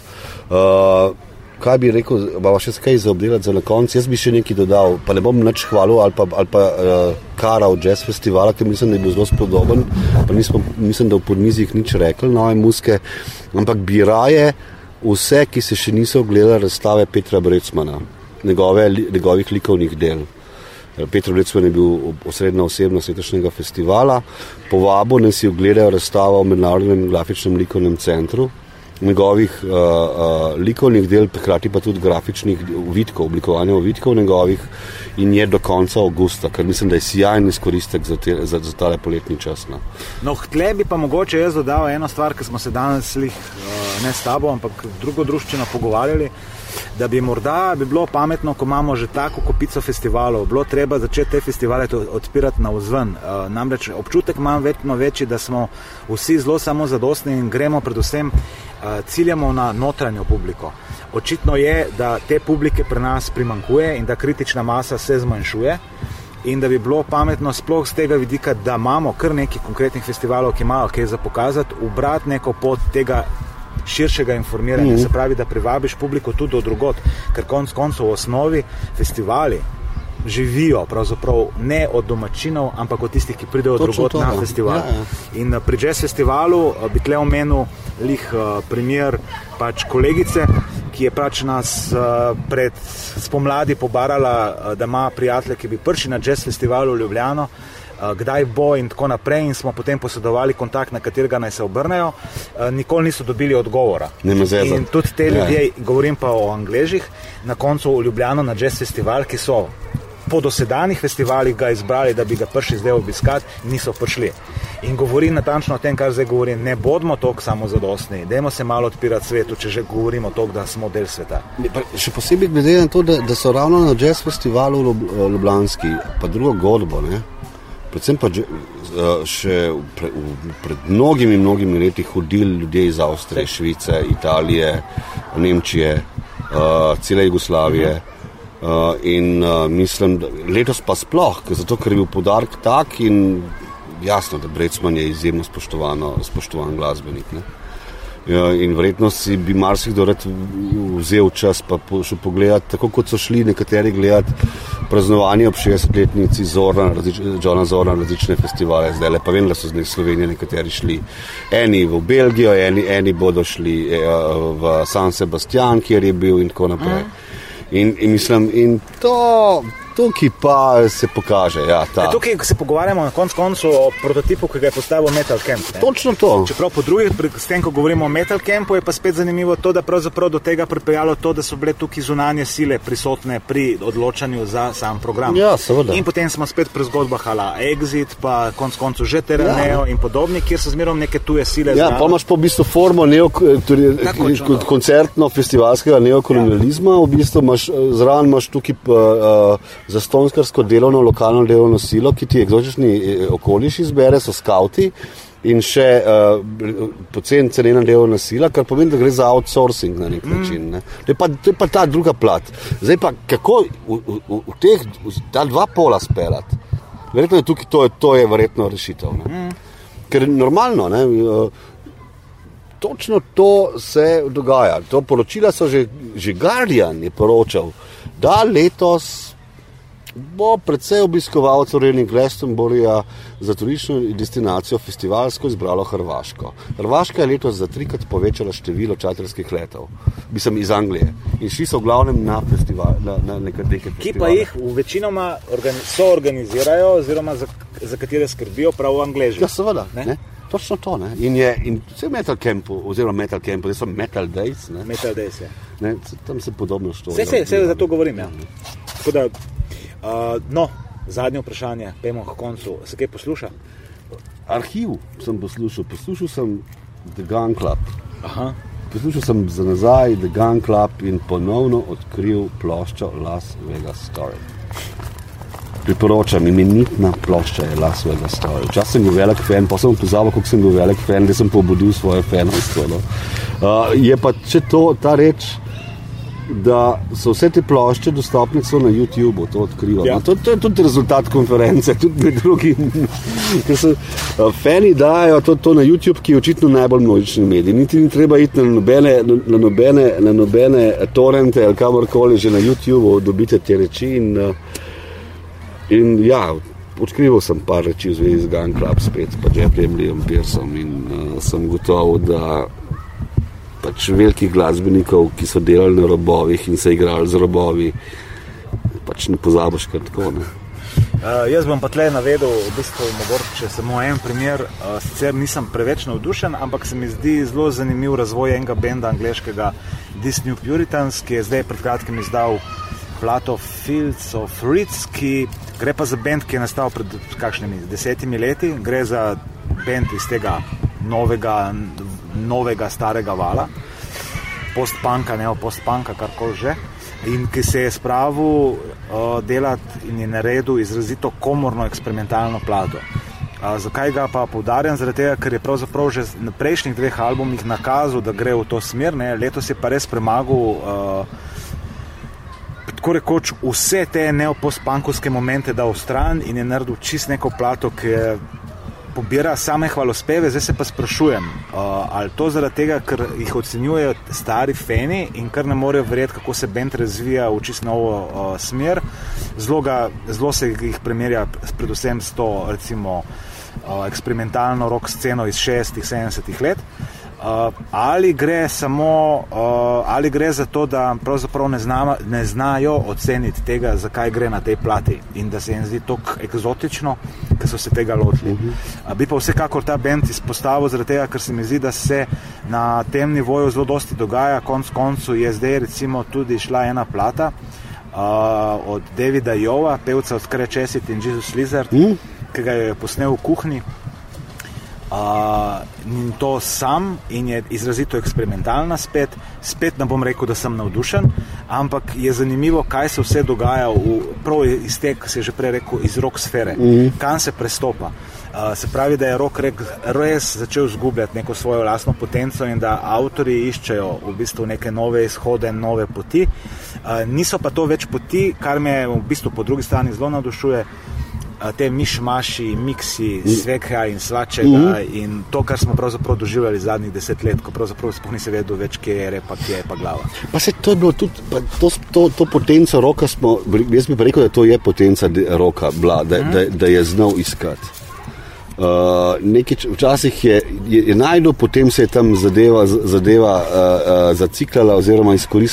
Kaj bi rekel, bova še kaj za obdelati za na konec? Jaz bi še nekaj dodal, pa ne bom nič hvalil ali pa karal jazz festivala, ker mislim, da je bil zelo spodoben, pa mislim, da v podmizjih nič rekli, nove muske, ampak bi raje vse, ki se še niso ogledali razstave Petra Brecmana, njegovih likovnih del. Petr Brecman je bil osrednja osebnost letošnjega festivala, povabil, naj si ogledajo razstavo v Mednarodnem grafičnem likovnem centru, njegovih likovnih del, hkrati pa tudi grafičnih uvitkov, oblikovanja uvitkov njegovih in je do konca avgusta, ker mislim, da je sijajen izkoristek za tale poletni čas. No, tle bi pa mogoče jaz dodal eno stvar, ki smo se danes ne s tabo, ampak drugo druščino pogovarjali. da bi morda bilo pametno, ko imamo že tako kopico festivalov, bilo treba začeti te festivale odpirati navzven. Namreč občutek imam večji, da smo vsi zelo samozadostni in gremo predvsem ciljamo na notranjo publiko. Očitno je, da te publike pri nas primanjkuje in da kritična masa se zmanjšuje in da bi bilo pametno sploh z tega vidika, da imamo kar nekaj konkretnih festivalov, ki imajo kaj za pokazati, ubrati neko pot tega širšega informiranja, se pravi, da privabiš publiko tudi do drugot, ker konec koncev v osnovi festivali živijo pravzaprav ne od domačinov, ampak od tistih, ki pridejo drugot na festival. In pri Jazz festivalu bi tle omenil primer kolegice, ki je nas pred spomladi pobarala, da ima prijatelje, ki bi prišli na Jazz festivalu v Ljubljano, kdaj bo in tako naprej, in smo potem posedovali kontakt, na katerega naj se obrnejo. Nikoli niso dobili odgovora. In tudi te ljudje, govorim pa o Angležih, na koncu v Ljubljano na Jazz festival, ki so po dosedanjih festivalih ga izbrali, da bi ga prišli zdaj obiskati, niso prišli. In govorim natančno o tem, kar zdaj govorim, ne bodimo toliko samozadostni, dajmo se malo odpirati svetu, če že govorimo toliko, da smo del sveta. Še posebej glede na to, da so ravno na Jazz festivalu ljubljanski, pa drugo godbo, ne? Predvsem pa še pred mnogimi leti hodili ljudje iz Avstrije, Švice, Italije, Nemčije, cele Jugoslavije. In mislim, da letos pa sploh, zato ker je bil poudarek tak in jasno, da Brecman je izjemno spoštovan glasbenik. Ne? In verjetno si bi marsikdo rad vzel čas pa še pogledati, tako kot so šli nekateri gledati praznovanje ob 60-letnici Johna Zorna na različne festivale. Zdaj pa vem, da so z Slovenije nekateri šli. Eni v Belgijo, eni bodo šli v San Sebastian, kjer je bil in tako naprej. In mislim, in tukaj pa se pokaže. Tukaj se pogovarjamo na koncu o prototipu, ki ga je postavil Metal Camp. Ne? Točno to. Čeprav po drugih, s tem, ko govorimo o Metal Campu, je pa spet zanimivo to, da pravzaprav do tega pripeljalo to, da so bile tukaj zunanje sile prisotne pri odločanju za sam program. Ja, seveda. In potem smo spet pri zgodbah ala Exit, pa koncu že Teraneo in podobni, kjer so zmerom neke tuje sile. Ja, pa imaš pa v bistvu formo koncertno-festivalskega neokolonializma, v bistvu zraven imaš tukaj zastonjskarsko delovno, lokalno delovno silo, ki ti eksotični okoliš izbere, so skauti in še poceni cenena delovna sila, kar pomeni, da gre za outsourcing na nek način. Ne. To je pa ta druga plat. Zdaj pa, kako v teh ta dva pola speljati? Verjetno je tukaj, to je verjetno rešitev. Ne. Ker normalno, ne, točno to se dogaja. To poročila so že Guardian je poročal, da letos bo predvsej obiskovalcev rejnih Glastonburyja za turistično destinacijo festivalsko izbralo Hrvaško. Hrvaška je letos za 3-krat povečala število čarterskih letov. Mislim iz Anglije. In šli so v glavnem na festival, na nekatere festivale. Ki pa jih večinoma organizirajo oziroma za katere skrbijo prav Angleži. Ja, seveda. Ne? Točno to. Ne? In vse Metal Campu, oziroma Metal Campu, zdaj so Metal Days. Ne? Metal Days, ja. Ne? Tam se podobno što. Vse za to govorim, ja. Tako da zadnje vprašanje, pejmo k koncu. Se kaj posluša? Arhiv sem poslušal sem The Gun Club. Aha. Poslušal sem za nazaj The Gun Club in ponovno odkril ploščo Las Vegas Story. Priporočam, imenitna plošča je Las Vegas Story. Včasih sem bil velik fan, pa sem pozabil, koliko sem bil velik fan, da sem pobudil svoje fanovstvo. No. Je pa če ta reč, da so vse te plošče dostopne na YouTube, to odkrivam. Ja. To je tudi rezultat konference, tudi med drugim. Ker so fani dajo to na YouTube, ki je očitno najbolj množični medij. Niti ni treba iti na nobene torrente ali kamorkoli, že na YouTube dobite te reči in ja, odkrival sem par reči v zvezi z Gun Club spet, pa Jeffreyem Leom Pearsom in sem gotov, da pač velikih glasbenikov, ki so delali na robovih in se igrali z robovi, pač ne pozabiš kar tako. Ne? Jaz bom pa tle navedel v bistvu mogoče samo en primer, sicer nisem preveč navdušen, ampak se mi zdi zelo zanimiv razvoj enega benda angleškega This New Puritans, ki je zdaj pred kratkim izdal plato Fields of Reeds, ki gre pa za band, ki je nastal pred kakšnimi 10 leti, gre za band iz tega novega starega vala, post-punka, karkoli že. in ki se je spravil delati in je naredil izrazito komorno eksperimentalno plato. Zakaj ga pa poudarjam? Zaradi tega, ker je pravzaprav že na prejšnjih 2 albumih nakazal, da gre v to smer, ne? Letos je pa res premagal tako rekoč vse te neopostpankovske momente dal v stran in je naredil čist neko plato, ki je pobira same hvalospeve. Zdaj se pa sprašujem, ali to zaradi tega, ker jih ocenjujejo stari fani in kar ne morejo verjeti, kako se band razvija v čist novo smer. Zelo se jih primerja predvsem s to recimo eksperimentalno rock sceno iz 60-70 let. Ali gre za to, da pravzaprav ne znajo oceniti tega, zakaj gre na tej plati in da se jim zdi toliko eksotično, ker so se tega lotili. Bi pa vsekakor ta band izpostavil zaradi tega, ker se mi zdi, da se na tem nivoju zelo dosti dogaja. Konec koncu je zdaj recimo tudi šla ena plata od Davida Jova, pevca od Scratch Acid in Jesus Lizard, ki ga je posnel v kuhinji. In to sam in je izrazito eksperimentalna spet ne bom rekel, da sem navdušen, ampak je zanimivo, kaj se vse dogaja prav iz te, ki se je že prej rekel, iz rock sfere, kam se prestopa. Se pravi, da je rock res začel zgubljati neko svojo lastno potenco in da avtorji iščejo v bistvu neke nove izhode, nove poti. Niso pa to več poti, kar me v bistvu po drugi strani zelo navdušuje, te mišmaši, miksi, sveka in svačega in to, kar smo pravzaprav doživljali zadnjih 10 let, ko pravzaprav sploh nisi vedel več, kje je repa, kje je pa glava. Pa se to je bilo tudi, to potenco roka jaz bi pa rekel, da to je potenca roka bila, da je znal iskati. Včasih je najdel, potem se je tam zadeva zaciklala oziroma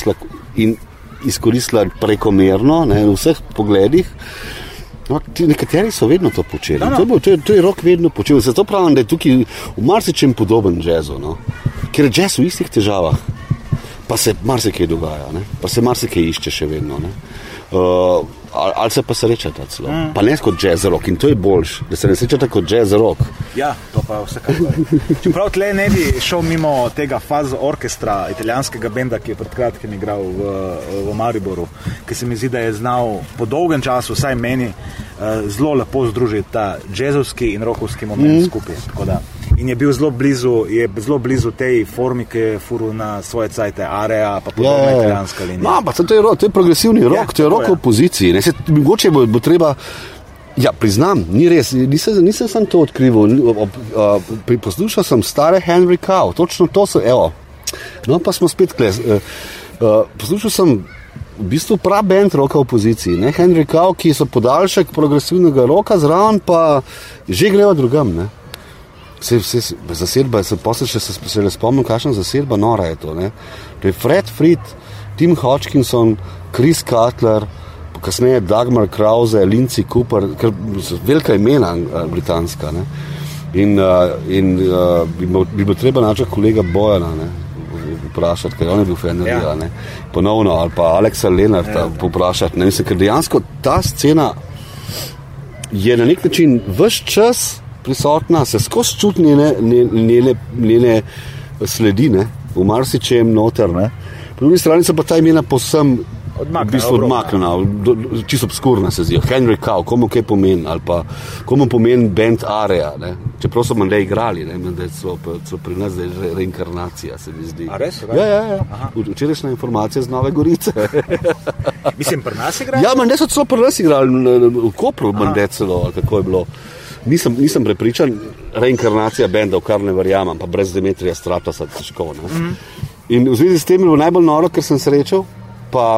izkoristila prekomerno, ne, v vseh pogledih. No, nekateri so vedno to počeli. To je rock vedno počel. Zato pravim, da je tukaj v marsičem podoben jazzu, no? Ker je jazz v istih težavah, pa se marsikaj dogaja, ne? Pa se marsikaj išče še vedno. Ne? Ali se pa srečata celo. Pa ne kot jazz rock in to je boljš, da se ne srečata kot jazz rock. Ja, to pa vsekakor. Čeprav tle ne bi šel mimo tega Faz orkestra, italijanskega benda, ki je pred kratkim igral v Mariboru, ki se mi zdi, da je znal po dolgem času, vsaj meni, zelo lepo združiti ta jazzovski in rockovski moment skupaj. Tako da. In je bil zelo blizu tej formi, ki je furil na svoje cajte, Area, pa podobna italijanska linija. No, pa to je progresivni rock, to je rock v opoziciji. Mogoče bo treba, priznam, ni res, nisem sam to odkrival. Poslušal sem stare Henry Cow, točno to so, no pa smo spet kles. Poslušal sem v bistvu prav band roka v opoziciji, ne, Henry Cow, ki so podaljšek progresivnega roka, zraven pa že grejo drugam, ne. Zasedba, se ne spomnim, kakšna zasedba nora je to. Ne? To je Fred Fried, Tim Hodgkinson, Chris Cutler, kasneje Dagmar Krause, Lindsay Cooper, velika imena britanska. Ne? In bi bilo treba načati kolega Bojana, ne? Vprašati, ker on je bil Fenerja, ne? Ponovno, ali pa Alexa Lenarta poprašati. Ne? Mislim, ker dejansko ta scena je na nek način ves čas prisotna, se skozi čuti njene sledi, ne, v marsičem noter, ne. Po drugi strani so pa ta imena povsem odmaknjena, čisto obskurna se zdijo. Henry Cow, komu kaj pomeni, ali pa komu pomeni band Area, ne. Čeprav so menda igrali, ne, da je celo pri nas reinkarnacija, se mi zdi. A res? Ja. Včerajšnja informacija z Nove Gorice. Mislim, pri nas igrali? Ja, menda so celo pri nas igrali, v Kopru menda celo, ali kako je bilo. Nisem prepričan, reinkarnacija bendov, kar ne verjamem, pa brez Demetrija Stratasa težko. In v zvezi s tem je bilo najbolj noro, ker sem srečal, pa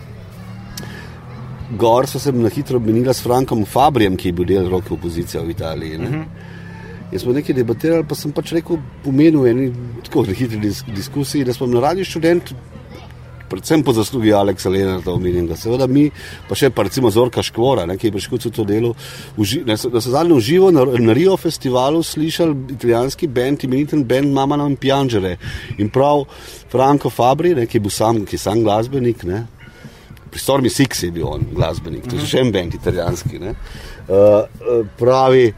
gor so se na hitro menila s Frankom Fabrijem, ki je bil del rock opozicija v Italiji. Ne? In smo nekaj debatirali, pa sem pač rekel, pomenil eni tako hitri diskusiji, da smo na Radiu Študent, predvsem po zaslugi Alexa Lenarta omenim, da seveda mi, pa še pa recimo Zorka Škvora, ne, ki je priškucil to delo, da so zadnje v živo na Rio festivalu slišali italijanski band, imeniten band Mamma non piangere. In prav Franco Fabri, ne, ki je sam glasbenik, ne, pri Stormy Six je bil on glasbenik, to je še en band italijanski, ne, pravi,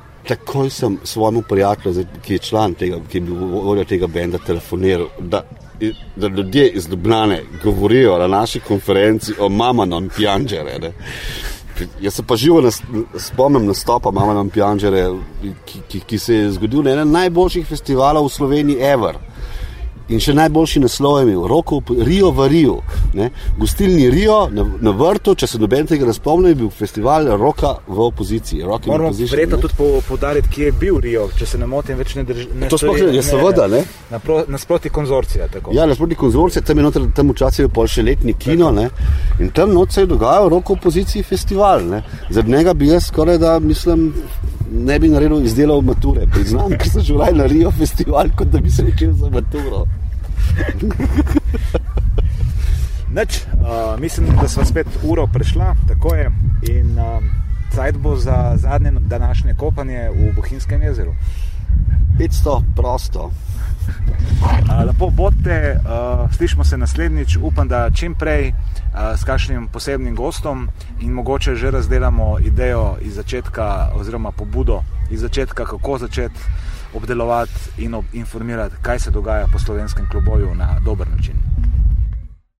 takoj sem svojemu prijatelju, ki je član tega, ki je bil vodja tega benda, telefoniral, da ljudje iz Ljubljane govorijo na naši konferenci o Mama non piangere. Jaz se pa živo spomnim nastopa Mama non piangere, ki se je zgodil na enem najboljših festivalov v Sloveniji ever. In še najboljši naslov je imel Rio v Rio. Gostilni Rio na vrtu, če se noben tega ne spomni, je bil festival roka v opoziciji. Moramo verjetno tudi podariti, kje je bil Rio, če se ne motim, več ne drži. To sploh je seveda, ne? Nasproti konzorcija. Tako. Ja, nasproti konzorcija, tam včasih je pol še letni kino, ne? In tam noč se je dogajal rok v opoziciji festival, ne? Zaradi njega bi jaz skoraj da, mislim, ne bi izdelal mature. Priznam, ker sem že na Rio festival, kot da bi se učil za maturo. Mislim, da sva spet uro prešla, tako je, in cajt bo za zadnje današnje kopanje v Bohinjskem jezeru. 500 prosto. Lepo bodte, slišimo se naslednjič, upam, da čim prej s kakšnim posebnim gostom in mogoče že razdelamo idejo iz začetka oziroma pobudo iz začetka, kako začeti obdelovati in informirati, kaj se dogaja po slovenskem kluboju na dober način.